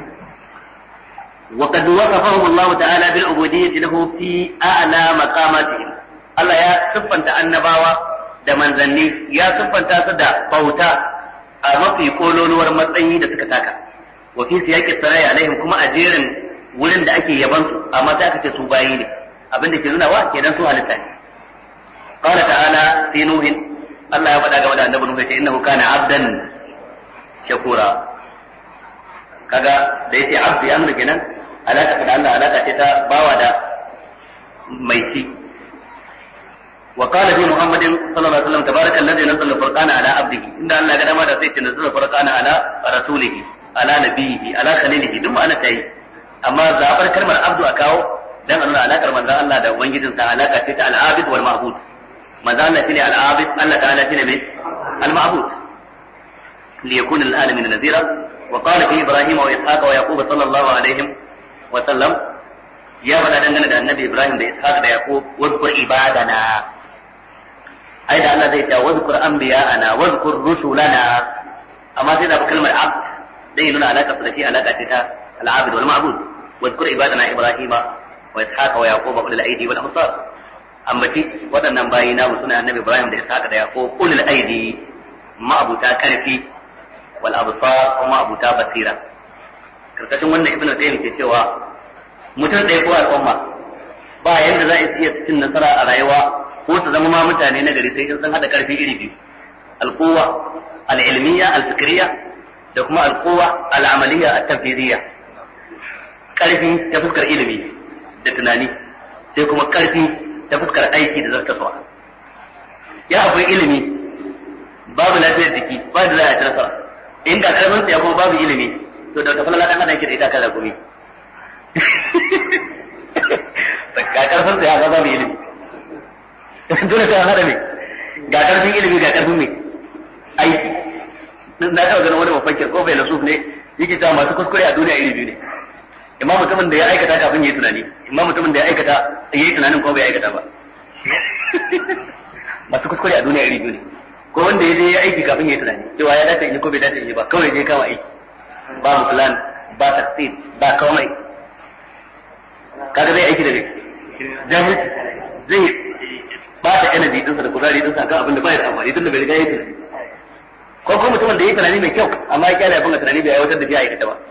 وقد وصفهم الله تعالى بالعبودية له في أعلى مقاماتهم الله يا سبحانه النبوة da manzanni ya siffanta su da bauta a mafi kololuwar matsayi da suka taka wa fi siyaqi sarai alaihim kuma a jerin wurin da ake yaban su amma sai aka ce su bayi ne abinda ke nuna wa kenan su halitta ne qala ta'ala fi nuhin Allah ya faɗa game da annabi nuhu ce innahu kana abdan shakura kaga da yace abdu ya nuna kenan alaka da Allah alaka ce ta bawa da mai ci وقال في محمد صلى الله عليه وسلم تبارك الذي نزل الفرقان على عبده ان الله قد ما سيت نزل الفرقان على رسوله على نبيه على خليله duk ana tayi amma zabar kalmar abdu akawo dan Allah alakar manzo Allah da ubangijin sa alaka ce ta al-abid wal ma'bud manzo Allah shine al-abid Allah ta'ala shine mai al-ma'bud li yakuna lil-alamin nadhira wa qala fi ibrahim wa ishaq wa yaqub sallallahu alaihim wa sallam ya bada dangane da annabi ibrahim da ishaq da yaqub wa ibadana ai da Allah zai ta wazkur anbiya'ana wazkur rusulana amma sai da kalmar abd dai nuna alaka da shi alaka ce ta al-abid wal ma'bud wazkur ibadana ibrahima wa ishaqa wa yaquba ulul aidi wal absar ambati wadannan bayi na suna annabi ibrahim da ishaqa da yaqub ulul aidi ma'abuta karfi wal absar kuma abuta basira karkashin wannan ibnu qayyim ke cewa mutum ɗaya ko al'umma ba yanda za a iya cin nasara a rayuwa ko su zama ma mutane na gari sai in sun hada karfi iri biyu alquwa al-ilmiyya al-fikriyya da kuma alquwa al-amaliyya at-tanfidiyya karfi ta fuskar ilimi da tunani sai kuma karfi ta fuskar aiki da zartaswa ya akwai ilimi babu lafiyar jiki ba da za a ci nasara inda karfin sa ya kuma babu ilimi to da kafala dan adam ke da ita kala gumi ga karfin sa ya ga babu ilimi dole sai hada ne ga karfin ilimi ga karfin mai aiki na taɓa ganin wani mafakir ko bai lasuf ne yake cewa masu kuskure a duniya iri biyu ne imam mutumin da ya aikata kafin yayi tunani imam mutumin da ya aikata yayi tunanin ko bai aikata ba masu kuskure a duniya iri biyu ne ko wanda ya je ya aiki kafin yayi tunani cewa ya dace in yi ko bai dace in yi ba kawai je kama aiki ba mu plan ba tafsir ba komai kaga zai aiki da ne jahilci zai ba ta energy dinsa da kuzari dinsa kan abin da ba ya amfani tun da bai riga ya tunani ko kuma mutumin da ya tunani mai kyau amma ya kyale abin da tunani bai aiwatar da shi a aikata ba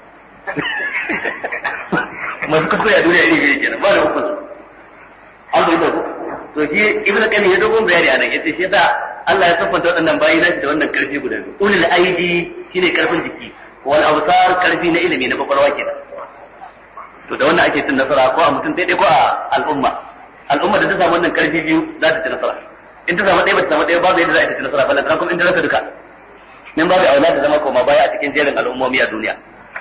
masu kuskure a duniya iri biyu kenan ba da hukun an bai dauko to shi ibnu qayyim ya dogon bayani anan yace shi yasa Allah ya siffanta waɗannan bayi nashi da wannan karfi guda biyu ulul aidi shine karfin jiki wal absar karfi na ilimi na kwakwalwa kenan to da wannan ake cin nasara ko a mutum daidai ko a al'umma da ta samu wannan karfi biyu za ta ci nasara in ta samu ɗaya ba ta samu ɗaya babu yadda za a ci nasara ballan kuma in ta rasa duka nan babu aula ta zama koma baya a cikin jerin al'ummomi a duniya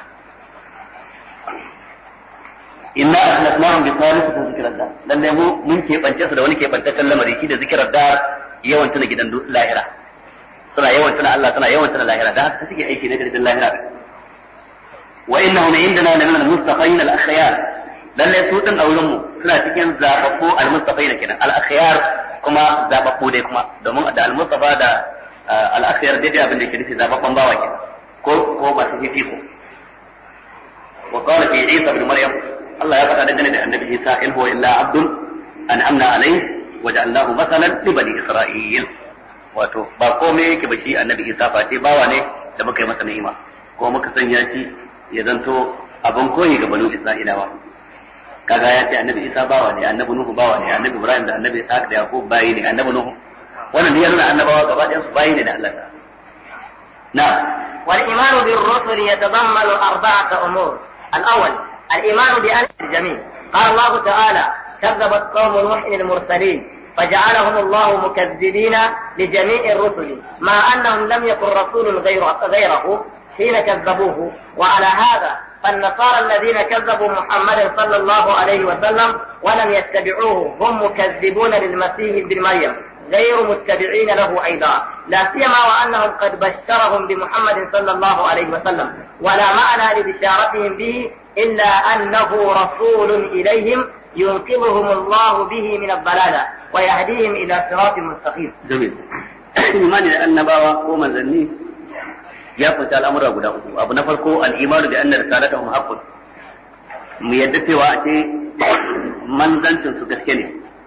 inna ahlaknahum bi thalithati zikrar dar lalle mu mun keɓance su da wani keɓantaccen lamari shi da zikrar dar yawan tuna gidan lahira suna yawan tuna Allah suna yawan tuna lahira da haka suke aiki na gidan lahira wa innahum indana la min al-mustaqin al-akhyar lalle su din auren mu suna cikin zababbu al-mustaqin kenan al-akhyar kuma zababbu dai kuma domin da al-mustafa da al-akhyar dai abin da ke nufi zababban bawa kenan ko ba su fifiko wa qala fi Isa ibn Maryam Allah ya faɗa dangane da annabi Isa in huwa illa abdun an'amna alayhi wa ja'alnahu masalan li bani Isra'il wato ba komai yake ba shi annabi Isa face bawa ne da muka yi masa ni'ima ko muka sanya shi ya zanto abin koyi ga banu Isra'ilawa kaga ya ce annabi Isa bawa ne annabi Nuhu bawa ne annabi Ibrahim da annabi Ishaq da Yaqub bayi ne annabi Nuhu wannan ne yana annabawa gaba ɗayan su bayi ne da Allah na'am wal imanu bir rusul yatadammanu arba'ata umur al-awwal الإيمان بأن الجميع قال الله تعالى كذبت قوم نوح المرسلين فجعلهم الله مكذبين لجميع الرسل مع أنهم لم يكن رسول غيره حين كذبوه وعلى هذا فالنصارى الذين كذبوا محمدا صلى الله عليه وسلم ولم يتبعوه هم مكذبون للمسيح بن مريم غير متبعين له أيضا لا سيما وأنهم قد بشرهم بمحمد صلى الله عليه وسلم ولا معنى لبشارتهم به إلا أنه رسول إليهم ينقذهم الله به من الضلالة ويهديهم إلى صراط مستقيم. جميل. الإيمان النبوة ومن ذني يقول الأمر أبو نفرقه الإيمان بأن رسالتهم حق ميدته وأتي من ذنب سكسكني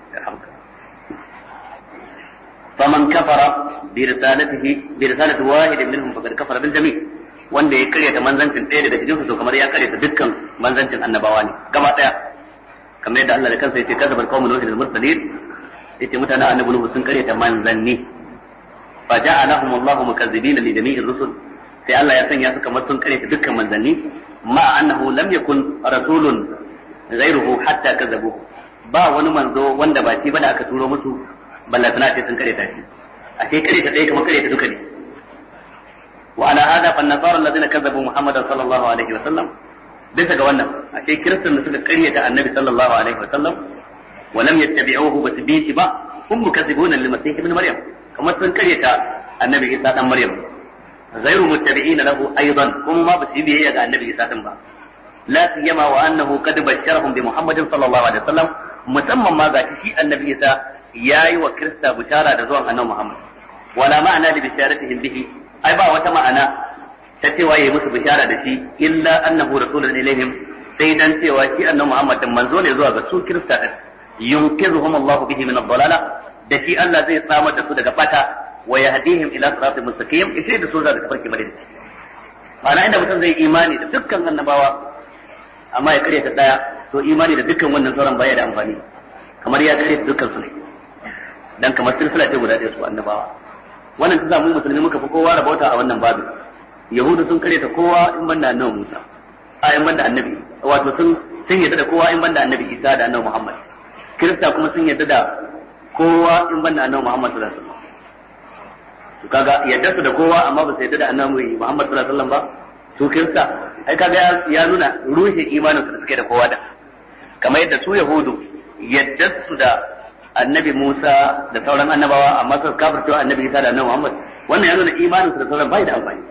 فمن كفر برسالة واحد منهم فقد كفر بالجميع wanda ya karyata manzancin ɗaya daga cikin su kamar ya karyata dukkan manzancin annabawa ne gaba ɗaya kamar yadda Allah da kansa yace kazabar qaumun nuh al-mursalin yace mutanen annabi nuh sun karyata manzanni fa ja'alahum Allah mukazzibin li jami'ir rusul sai Allah ya sanya su kamar sun karyata dukkan manzanni ma annahu lam yakun rasulun ghayruhu hatta kazzabuhu ba wani manzo wanda ba shi ba da aka turo musu ballatana ce sun karyata shi a sai karyata ɗaya kamar karyata duka ne وعلى هذا فالنصارى الذين كذبوا محمدا صلى الله عليه وسلم bisa ga wannan ashe kiristan da suka karyata annabi sallallahu alaihi wa sallam wa lam yattabi'uhu basu bi shi ba hum mukazzibuna lil masih ibn maryam kamar sun karyata annabi isa dan maryam ghayru muttabi'ina lahu aidan kuma basu yi biyayya ga annabi isa din ba la siyama wa annahu qad basharahum bi muhammadin sallallahu alaihi wa sallam musamman ma ga shi annabi isa yayi wa kirista bishara da zuwan annabi muhammad wala ma'ana li bisharatihim bihi ai ba wata ma'ana ta cewa yayi musu bishara da shi illa annahu rasulun ilaihim sai dan cewa shi annabi Muhammad manzo ne zuwa ga su kirista din yunkizuhum Allah bihi min ad-dalala da shi Allah zai samar da su daga bata wa yahdihim ila siratin mustaqim ishe da su zuwa ga tafarki madadi ma'ana inda mutum zai imani da dukkan annabawa amma ya karyata daya to imani da dukkan wannan sauran baya da amfani kamar ya karyata dukkan su ne dan kamar silsila ce guda ɗaya su annabawa wannan ta zamu musulmi muka fi kowa rabauta a wannan babu yahudu sun kareta kowa in banda annabi Musa a in banda annabi wato sun yadda da kowa in banda annabi Isa da annabi Muhammad kirista kuma sun yadda da kowa in banda annabi Muhammad sallallahu alaihi wasallam to kaga yadda su da kowa amma ba su yadda da annabi Muhammad sallallahu alaihi wasallam ba su kirista ai kaga ya nuna rushe imanin su da suke da kowa da kamar yadda su yahudu yadda su da annabi Musa da sauran annabawa amma suka kafircewa annabi Isa da annabi Muhammad wannan ya nuna imanin su da sauran bai da amfani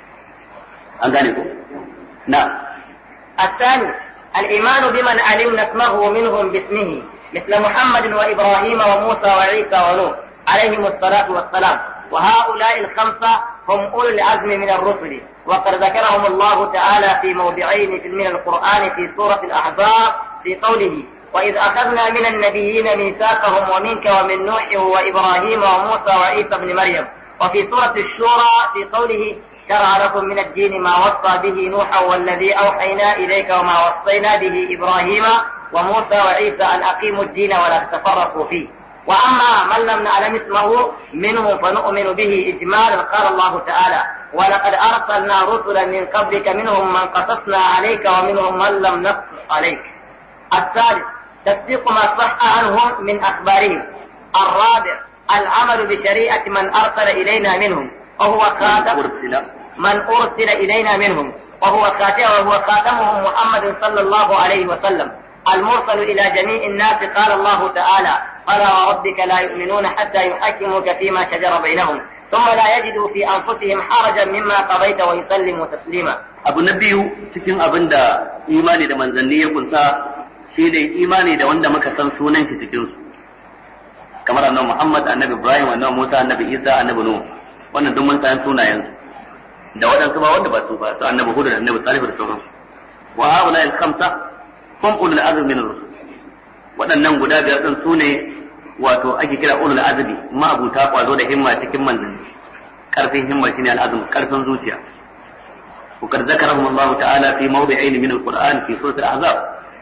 an gane ko na الثاني الإيمان بمن علمنا اسمه منهم باسمه مثل محمد وإبراهيم وموسى وعيسى ونوح عليهم الصلاة والسلام وهؤلاء الخمسة هم أولو العزم من الرسل وقد ذكرهم الله تعالى في موضعين من القرآن في سورة الأحزاب في قوله وإذ أخذنا من النبيين ميثاقهم ومنك ومن نوح وإبراهيم وموسى وعيسى بن مريم وفي سورة الشورى في قوله شرع لكم من الدين ما وصى به نوحا والذي أوحينا إليك وما وصينا به إبراهيم وموسى وعيسى أن أقيموا الدين ولا تتفرقوا فيه وأما من لم نعلم اسمه منهم فنؤمن به إجمالا. قال الله تعالى: ولقد أرسلنا رسلا من قبلك منهم من قصصنا عليك ومنهم من لم نقصص عليك. الثالث تصديق ما صح عنهم من أخبارهم. الرابع العمل بشريعة من أرسل إلينا منهم وهو خاتم من أرسل إلينا منهم وهو خاتمهم محمد صلى الله عليه وسلم المرسل إلى جميع الناس. قال الله تعالى: فلا وربك لا يؤمنون حتى يحكموك فيما شجر بينهم ثم لا يجدوا في أنفسهم حرجا مما قضيت ويسلموا تسليما. abu na biyu cikin abin da imani da manzanni ya kunsa shi ne imani da wanda muka san sunan shi cikin su, kamar annabi Muhammad, annabi Ibrahim, annabi Musa, annabi Isa, annabi Nuh, wannan duk mun san sunayen su, da waɗansu ba wanda ba su ba, su annabi Hud da annabi Salih da sauransu. Wa haula al-khamsa hum ulul azmi min ar-rusul. Waɗannan guda biyar din su ne wato ake kira ulul azmi, ma'abuta kwazo da himma cikin manzanni. Karfin himma shine al-azm, karfin zuciya. وقد ذكرهم الله تعالى في موضعين من القرآن في سورة الأحزاب.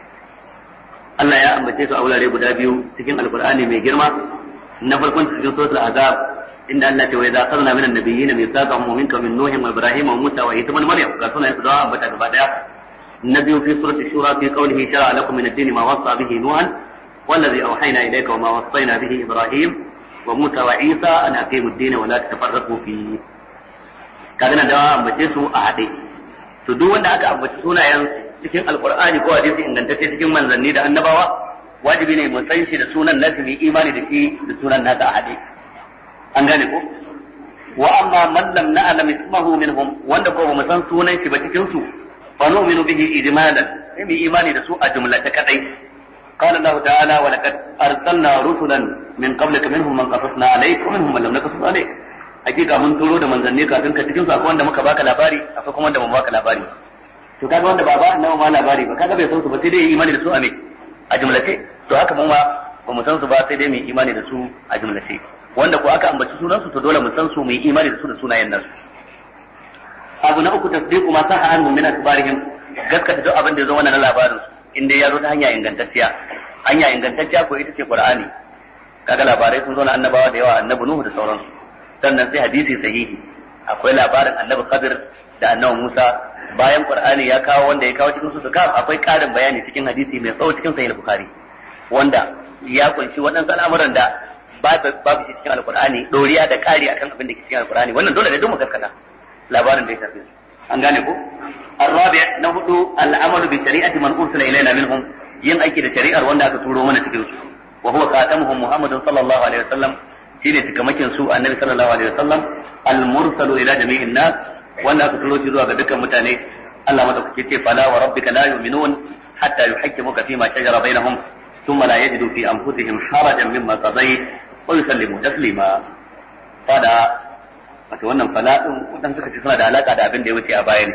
Allah ya ambace su a wurare guda biyu cikin Alƙur'ani mai girma. Na farkon cikin suratul Ahzab inda Allah ta waiza qadna minan nabiyyin mithaqan minka min Nuh wa Ibrahim wa Musa wa Isa ibn Maryam, ga sunan su da ambata gaba daya. Na biyu fi suratul Shura fi qawlihi shar'a lakum min ad-din ma wasa bihi Nuhan wallazi awhayna ilayka wa ma wassayna bihi Ibrahim wa Musa wa Isa an aqimu ad-din wa la tatafarraqu fihi. Kaga na da ambace su a hade. To duk wanda aka ambaci sunayen cikin Alƙur'ani ko hadisi ingantacce cikin manzanni da annabawa, wajibi ne mu san shi da sunan nasa, mu imani da shi da sunan nasa a hade. An gane ko? Wa amma man lam na'lam ismahu minhum, wanda ko mu san sunan shi ba cikin su, fa nu'minu bihi ijmalan, sai mu imani da su a jumlata kadai. Qala Allah ta'ala: wa laqad arsalna rusulan min qablika minhum man qasasna alayka wa minhum man lam naqsus alayka. Hakika mun turo da manzanni kafin ka cikin su, akwai wanda muka baka labari, akwai kuma wanda ba baka labari. To kaga wanda ba annabi ma labari ba, kaga bai san su ba, sai dai yi imani da su a jumlace. To haka mun ma ba mu san su ba, sai dai mu imani da su a jumlace. Wanda ko aka ambaci sunan su, to dole mu san su, mu yi imani da su da sunayen nasu. Abu na uku tasdiqu ma sahha anhum min akbarihim, gaskata duk abin da ya zo wannan na labarin su, inda ya zo ta hanya ingantacciya. Hanya ingantacciya ko ita ce Qur'ani. Kaga labarai sun zo na annabawa da yawa, annabi Nuhu da sauransu. Sannan sai hadisi sahihi, akwai labarin annabi Khadir da annabi Musa. Bayan Qur'ani ya kawo wanda ya kawo cikin su akwai ƙarin bayani cikin hadisi mai tsawo cikin Sahih Bukhari, wanda ya kunshi waɗansu al'amuran da babu shi cikin Al-Qur'ani, doriya da ƙari akan abin da ke cikin Al-Qur'ani. Wannan dole ne duk mu gaskata labarin da ya tafi. An gane ko? Ar-rabi' na hudu al-amalu bi shari'ati man ursila ilayna minhum, yin aiki da shari'ar wanda aka turo mana cikin su. Wa huwa khatamuhum Muhammadun sallallahu alaihi wasallam, shine tukamakin su annabi sallallahu alaihi wasallam, al-mursalu ila jami'in nas, wanda aka turo shi zuwa ga dukkan mutane. Allah madaukake ce: fala wa rabbika la yu'minun hatta yuhaqqimuka fima shajara bainahum thumma la yajidu fi anfusihim harajan mimma qadayt wa yusallimu taslima. Fada, wato wannan fala din wadan suka ce suna da alaka da abin da ya wuce a baya ne,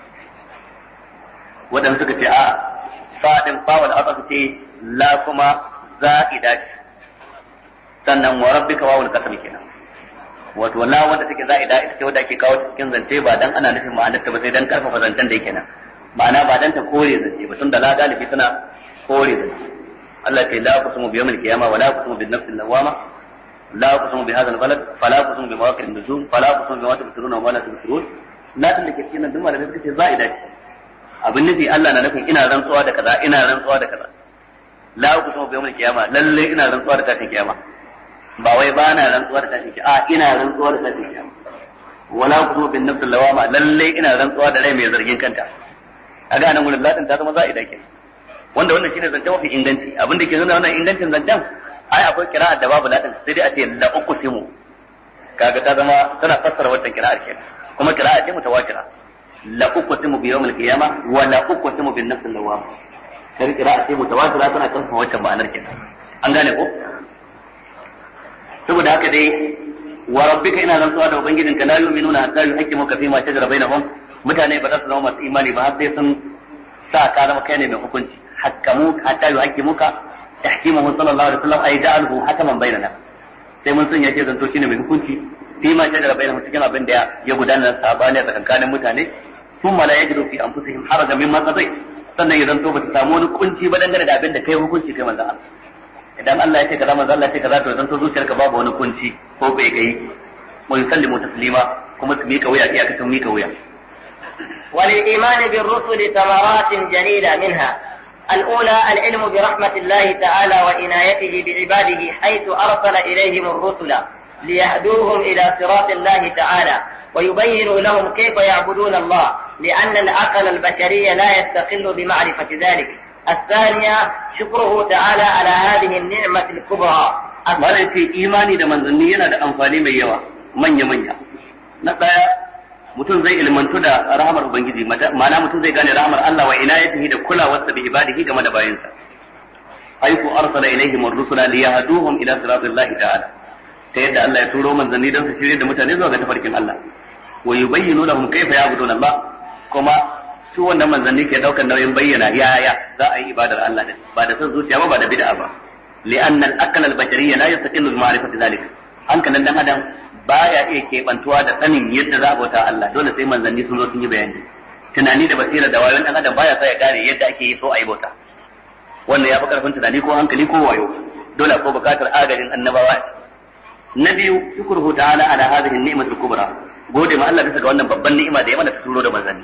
wadan suka ce a fadin bawal aka ce la kuma za'ida, sannan wa rabbika wawul qasam kenan. Wato la wanda take za'ida ita ce wanda ake kawo cikin zance ba dan ana nufin ma'anar ta ba, sai dan karfafa zancen da yake nan, ma'ana ba dan ta kore zance ba, tunda la galibi tana kore zance. Allah ce la kusumu bi yawmil qiyamah wa la kusumu bin nafsil lawama, la kusumu bi hadha al-balad, fala kusumu bi mawaqil nujum, fala kusumu bi ma tubsiruna wa ma la tubsirun. La tun da ke cikin nan duk malamai suka ce za'ida ce, abin nufi Allah na nufin ina rantsuwa da kaza, ina rantsuwa da kaza. La kusumu bi yawmil qiyamah, lalle ina rantsuwa da tashin kiyama, ba wai ba na rantsuwa da tashin kiyama, ina rantsuwa da tashin kiyama. Wala kusumu bin nafsil lawama, lalle ina rantsuwa da rai mai zargin kanta. Kaga nan gurin latin ta zama za'ida ke, wanda wannan shine zance mafi inganci. Abin da ke nuna wannan ingancin zancen, ai akwai kira'a da babu latin, sai dai a ce la uqsimu, kaga ta zama tana fassara wannan kira'ar kenan, kuma kira'a ce mutawatira. La uqsimu bi yawmil qiyamah wa la uqsimu bin nafsil lawama, kaga kira'a ce mutawatira tana karfafa wannan ma'anar kenan. An gane ko? Saboda haka dai, wa rabbika ina rantsuwa da ubangijinka la yu'minuna hatta yuhaqqimuka fi ma shajara bainahum, mutane ba za su zama masu imani ba har sai sun sa ka zama kai ne mai hukunci. Hakkamu hatta yuhaqqimuka, tahkimuhu sallallahu alaihi wasallam ay ja'alhu hakaman bainana, sai mun sun yace zanto shine mai hukunci fi ma shajara bainahum, cikin abin da ya gudana sabani a tsakankanin mutane. Thumma la yajidu fi anfusihim harajan mimma qadayt, sannan ya zanto ba su samu wani kunci ba dangane da abin da kai hukunci kai manzon Allah. idan Allah ya ce kaza manzo Allah ya ce kaza to zan to zuciyarka babu wani kunci ko bai kai mu yusallimu taslima kuma su mika wuya iyaka sun mika wuya. وللإيمان بالرسل ثمرات جليلة منها: الأولى العلم برحمة الله تعالى وعنايته بعباده حيث أرسل إليهم الرسل ليهدوهم إلى صراط الله تعالى ويبين لهم كيف يعبدون الله، لأن العقل البشري لا يستقل بمعرفة ذلك. الثانية شكره تعالى على هذه النعمة الكبرى. wannan ce imani da manzanni yana da amfani mai yawa manya na daya mutum zai ilmantu da rahmar ubangiji ma'ana mutum zai gane rahmar Allah wa inayatihi da kulawarsa bi ibadihi game da bayinsa aiku arsala ilaihim ar-rusula liyahduhum ila siratillahi ta'ala ta yadda Allah ya turo manzanni don su shirye da mutane zuwa ga tafarkin Allah wa yubayyinu lahum kayfa ya'buduna Allah kuma su wannan manzanni ke daukar nauyin bayyana yaya za a yi ibadar Allah din ba da son zuciya ba da bid'a ba لأن الأكل البشري لا يستقل بمعرفة ذلك hankalin dan adam baya iya kebantuwa da sanin yadda za a bauta Allah dole sai manzanni sun zo sun yi bayani tunani da basira da wayon dan adam baya sa ya gane yadda ake yi so a yi bauta wannan ya fi karfin tunani ko hankali ko wayo dole ko bukatar agajin annabawa. Na biyu shukruhu ta'ala ala hadhihi an-ni'mati al-kubra gode ma Allah bisa ga wannan babban ni'ima da ya mana ta turo da manzanni.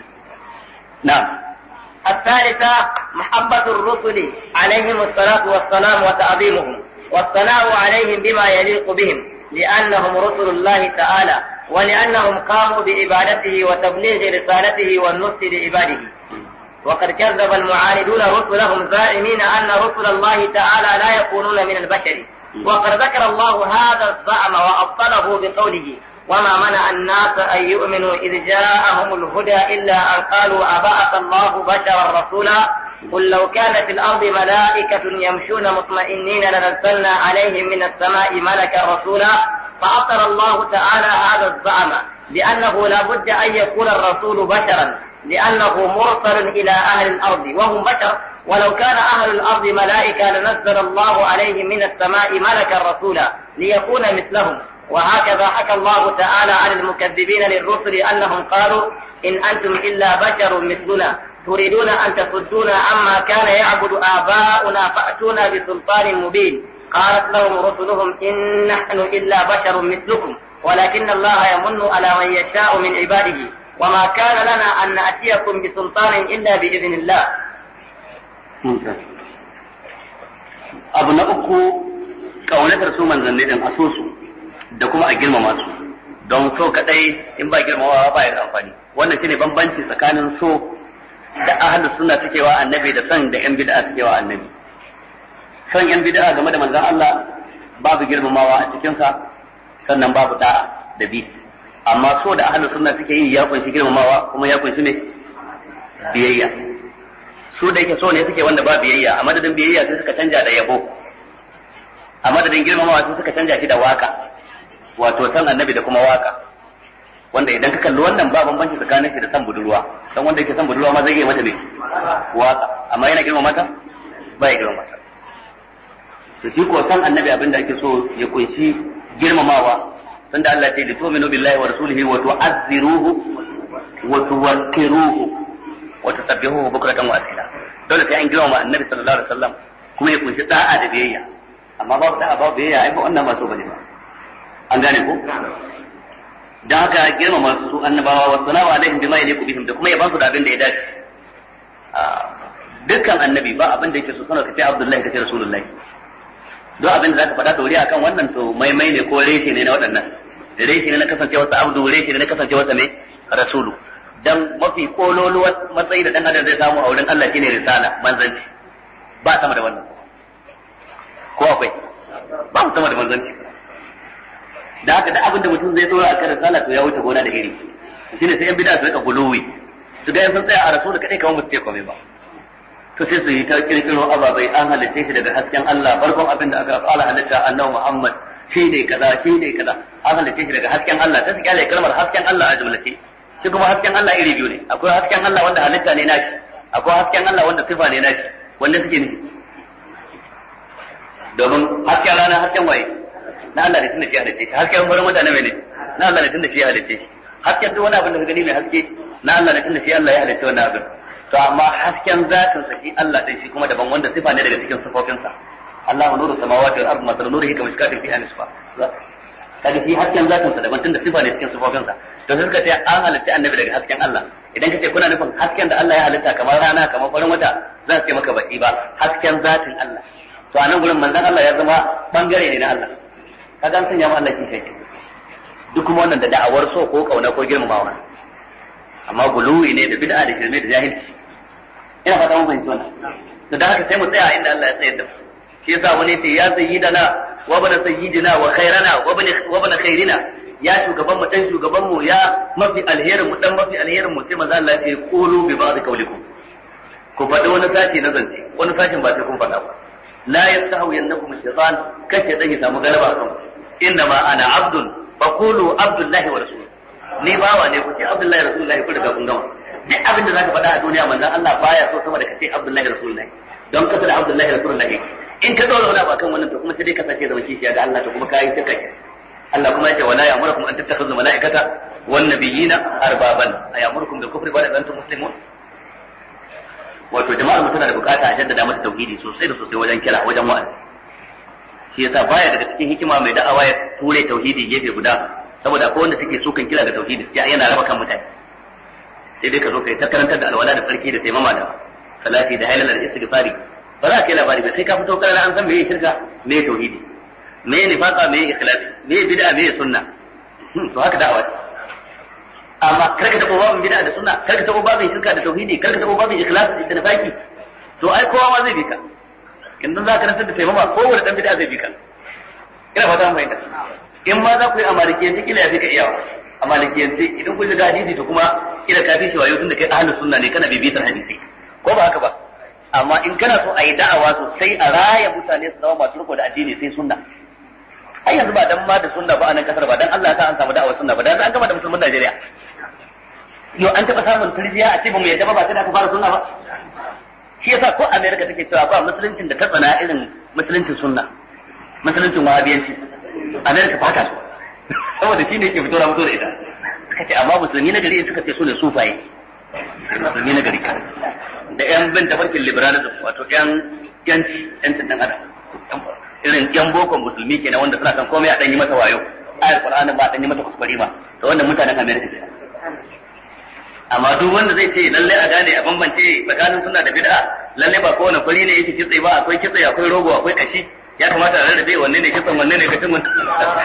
na'am. الثالثة محبة الرسل عليهم الصلاة والسلام وتعظيمهم والثناء عليهم بما يليق بهم لأنهم رسل الله تعالى ولأنهم قاموا بعبادته وتبليغ رسالته والنصح لعباده. وقد كذب المعاندون رسلهم زائمين أن رسل الله تعالى لا يكونون من البشر، وقد ذكر الله هذا الزعم وأبطله بقوله: وما منع الناس أن يؤمنوا إذ جاءهم الهدى إلا أن قالوا أبعث الله بشرا رسولا قل لو كان في الأرض ملائكة يمشون مطمئنين لنزلنا عليهم من السماء ملكا رسولا. فأطر الله تعالى هذا الزعم بأنه لا بد أن يكون الرسول بشرا لأنه مرسل إلى أهل الأرض وهم بشر، ولو كان أهل الأرض ملائكة لنزل الله عليهم من السماء ملكا رسولا ليكون مثلهم. وهكذا حكى الله تعالى عن المكذبين للرسل أنهم قالوا إن أنتم إلا بشر مثلنا تريدون أن تصدونا عما كان يعبد آباؤنا فأتونا بسلطان مبين. قالت لهم رسلهم إن نحن إلا بشر مثلكم ولكن الله يمن على من يشاء من عباده وما كان لنا أن نأتيكم بسلطان إلا بإذن الله. abu na uku kaunatar su manzanni din asusu da kuma a girmama su don so kadai in ba girmamawa ba ya da amfani. Wannan shine bambanci tsakanin so da ahlus sunna suke wa annabi da son da yan bid'a suke wa annabi. Son yan bid'a game da manzon Allah babu girmamawa a cikin sa sannan babu da'a da bi, amma so da ahlus sunna suke yi ya kunshi girmamawa kuma ya kunshi ne biyayya. Su da yake so ne suke wanda ba biyayya, a madadin biyayya sai suka canja da yabo, a madadin girmamawa sai suka canja shi da waka, wato san annabi da kuma waka, wanda idan ka kalli wannan ba bambanci tsakanin shi da san budurwa, dan wanda yake san budurwa ma zai yi mata ne waka, amma yana girma mata ba ya girma mata. To shi ko san annabi abinda ake so ya kunshi girmamawa, tunda Allah ya ce li tu'minu billahi wa rasulihi wa tu'azziruhu wa tuwaqqiruhu wa tusabbihuhu bukratan wa asila. Dole sai an girmama annabi sallallahu alaihi wasallam kuma ya kunshi da'a da biyayya, amma babu da'a babu biyayya ai ba wannan ba so bane ba. An gane ko? Da haka girmama su annabawa wa sanawa alaihim bima yaliqu bihim da kuma yaban su da abin da ya dace. Dukkan annabi ba abin da yake so sanar kace Abdullahi kace Rasulullahi. Duk abin da zaka faɗa tauri akan wannan to maimai ne ko reshe ne na waɗannan. Reshe ne na kasancewa sa Abdu, reshe ne na kasancewa sa ne Rasulu. Dan mafi kololuwar matsayi da dan adam zai samu a wurin Allah shine risala, manzanci. Ba sama da wannan. Ko akwai? Ba sama da manzanci. Da haka da abin da mutum zai tsora a kan risala to ya wuce gona da iri. Shine sai yan bid'a su rika guluwi. Su ga sun tsaya a rasulu kadai kawai musu ce komai ba. To sai su yi ta kirkiro ababai an halitta shi daga hasken Allah, farkon abin da aka fara halitta annabi Muhammad shine kaza shine kaza, an halitta shi daga hasken Allah. Ta su kyale kalmar hasken Allah a jumlace. Shi kuma hasken Allah iri biyu ne. Akwai hasken Allah wanda halitta ne nashi, akwai hasken Allah wanda sifa ne nashi. Wanda suke ne? Domin hasken rana hasken waye? Na Allah ne tunda shi halitta shi. Hasken wurin mutane mai ne? Na Allah ne tunda shi halitta shi. Hasken duk wani abin da ka gani mai haske na Allah ne tunda shi Allah ya halitta wannan abin. To amma hasken zatin sa shi Allah din shi kuma daban wanda sifa ne daga cikin sifofinsa. Allahu nuru samawati wal ardi masalu nurihi kamishkatin fiha misbah kaga shi hasken zatin sa daban tunda sifa ne cikin sifofin sa to sai suka ce an halitta annabi daga hasken Allah idan kace kuna nufin hasken da Allah ya halitta kamar rana kamar farin wata zan ce maka baki ba hasken zatin Allah to a nan gurin manzon Allah ya zama bangare ne na Allah kaga an sanya mu Allah kin kai duk kuma wannan da da'awar so ko kauna ko girmamawa amma guluwi ne da bid'a da shirme da jahilci ina fata mun fahimci wannan to da haka sai mu tsaya inda Allah ya tsayar da mu shi yasa wani ce ya sayyidana wa bana sayyidina wa khairana wa bana khairina ya shugaban mu dan shugaban mu ya mafi alherin mu dan mafi alherin mu sai manzo Allah ya ce qulu bi ba'd qawlikum ku faɗi wani sashi na zance wani sashin ba sai kun faɗa ba la yastahu yannakum shaytan kace dan ya samu galaba kan inna ma ana abdun faqulu abdullahi wa rasul ni bawa ne kuce abdullahi rasulullahi ku daga kun gama duk abin da zaka faɗa a duniya manzon Allah baya so sama da kace abdullahi rasulullahi don kasa da abdullahi rasulullahi in ka zauna wani abu akan wannan to kuma sai dai ka sace zama kishiya ga Allah to kuma kai shirka ke Allah kuma yace wala ya'murukum an tattakhudhu malaikata wan nabiyina arbaban ayamurukum bil kufri ba'da an antum muslimun wato jama'ar mu tana da bukata a jaddada mata tauhidi sosai da sosai wajen kira wajen wa'azi shi yasa baya daga cikin hikima mai da'awa ya ture tauhidi gefe guda saboda akwai wanda suke so kan kira da tauhidi sai yana raba kan mutane sai dai ka zo kai ta karantar da alwala da farki da taimama da salati da halal da istighfari ba za ka yi labari ba sai ka fito karara an san me shirka me tauhidi me nifaqa me ikhlasi me bid'a me sunna to haka da'awa amma karka tabo babin bid'a da sunna karka tabo babin shirka da tauhidi karka tabo babin ikhlasi da nifaqi to ai kowa ma zai bi ka idan za ka rantsar da taimama kowane dan bid'a zai bi ka ina fata mun fahimta in ma za ku yi amalikiyanci kila ya fi ka iyawa amalikiyanci idan kun ga hadisi to kuma kila ka fi shi wayo tunda kai ahlus sunna ne kana bibitar hadisi ko ba haka ba amma in kana so a yi da'awa sosai a raya mutane su zama masu riko da addini sai sunna ai yanzu ba dan ma da sunna ba a nan kasar ba dan Allah ya sa an samu da'awar sunna ba dan an gama da musulmin Najeriya yo an taba samun turjiya a ce ba mu yadda ba sai da aka fara sunna ba shi yasa ko America take cewa ba musuluncin da ta tsana irin musuluncin sunna musuluncin wahabiyanci America ba ta so saboda shi ne yake fito da ita suka ce amma musulmi na gari suka ce su ne sufaye musulmi na gari da yan bin tafarkin liberalism wato yancin dan adam irin yan bokon musulmi kenan wanda suna kan komai a dan yi mata wayo ayar qur'anin ba dan yi mata kuskure ba to wannan mutanen America ne amma duk wanda zai ce lalle a gane a bambance tsakanin sunna da bid'a lalle ba kowane fari ne yake kitse ba akwai kitse akwai rogo akwai kashi ya kamata a rarrabe wanne ne kitsen wanne ne kashin wanne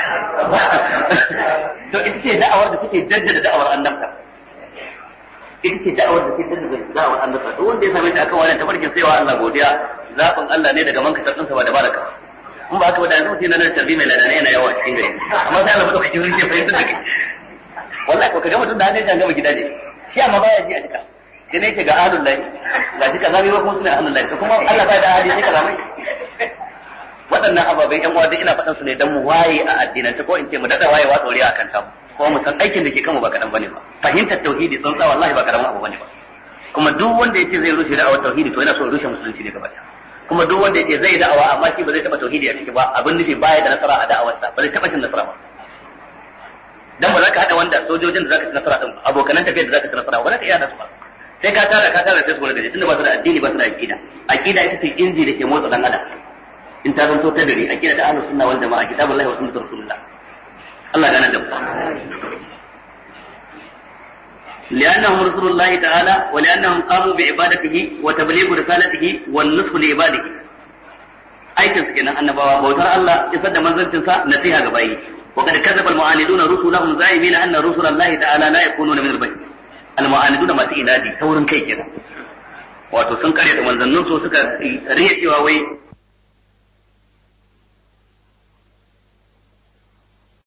to ita ce da'awar da take jaddada da'awar annabta ita ce da'awar da take jaddada da'awar annabta duk wanda ya same ta akan wannan tafarkin sai wa Allah godiya zafin Allah ne daga manka tsatsin sa ba da baraka in ba haka ba da yanzu mutum na tarbi mai ladana yana yawa cikin gari amma sai Allah ba dauki wurin sai fahimta da kai wallahi ko kaga mutum da hannun jan gaba gidaje shi amma baya ji a jika sai ne yake ga ahlul lahi ga jika zabi ba kuma suna ahlul lahi kuma Allah ba da ahli sai ka zamai waɗannan ababai ƴan uwa duk ina faɗan su ne dan mu waye a addinance ko in ce mu dada wayewa tsore a kan tamu ko mu san aikin da ke kanmu ba kaɗan bane ba fahimtar tauhidi tsantsa wallahi ba karamin abu bane ba kuma duk wanda yace zai rushe da'awar tauhidi to yana so ya rushe musulunci ne gaba ɗaya kuma duk wanda yace zai da'awa amma shi ba zai taɓa tauhidi a ciki ba abin nufi baya da nasara a da'awarsa ba zai taɓa cin nasara ba dan ba za ka haɗa wanda sojojin da za ka ci nasara din abokanan tafiyar da za ka ci nasara ba za ka iya da su ba sai ka tara sai su gura da tunda ba su da addini ba su da aqida ita ce inji da ke motsa dan adam in ta zanto ta dare aqida da ahlus sunna wal jamaa kitabullahi wa sunnatu rasulillah Allah gana da لأنهم رسول الله تعالى ولأنهم قاموا بعبادته وتبليغ رسالته والنصح لعباده aikin su kenan annabawa bautar Allah isar da manzancin sa nasiha ga bayi wa kad kadzaba al-mu'aniduna rusulahum za'imina anna rusul Allah ta'ala la yakununa min al-bashar al-mu'aniduna masu inadi taurin kai kenan wato sun kare da manzannin su suka riya cewa wai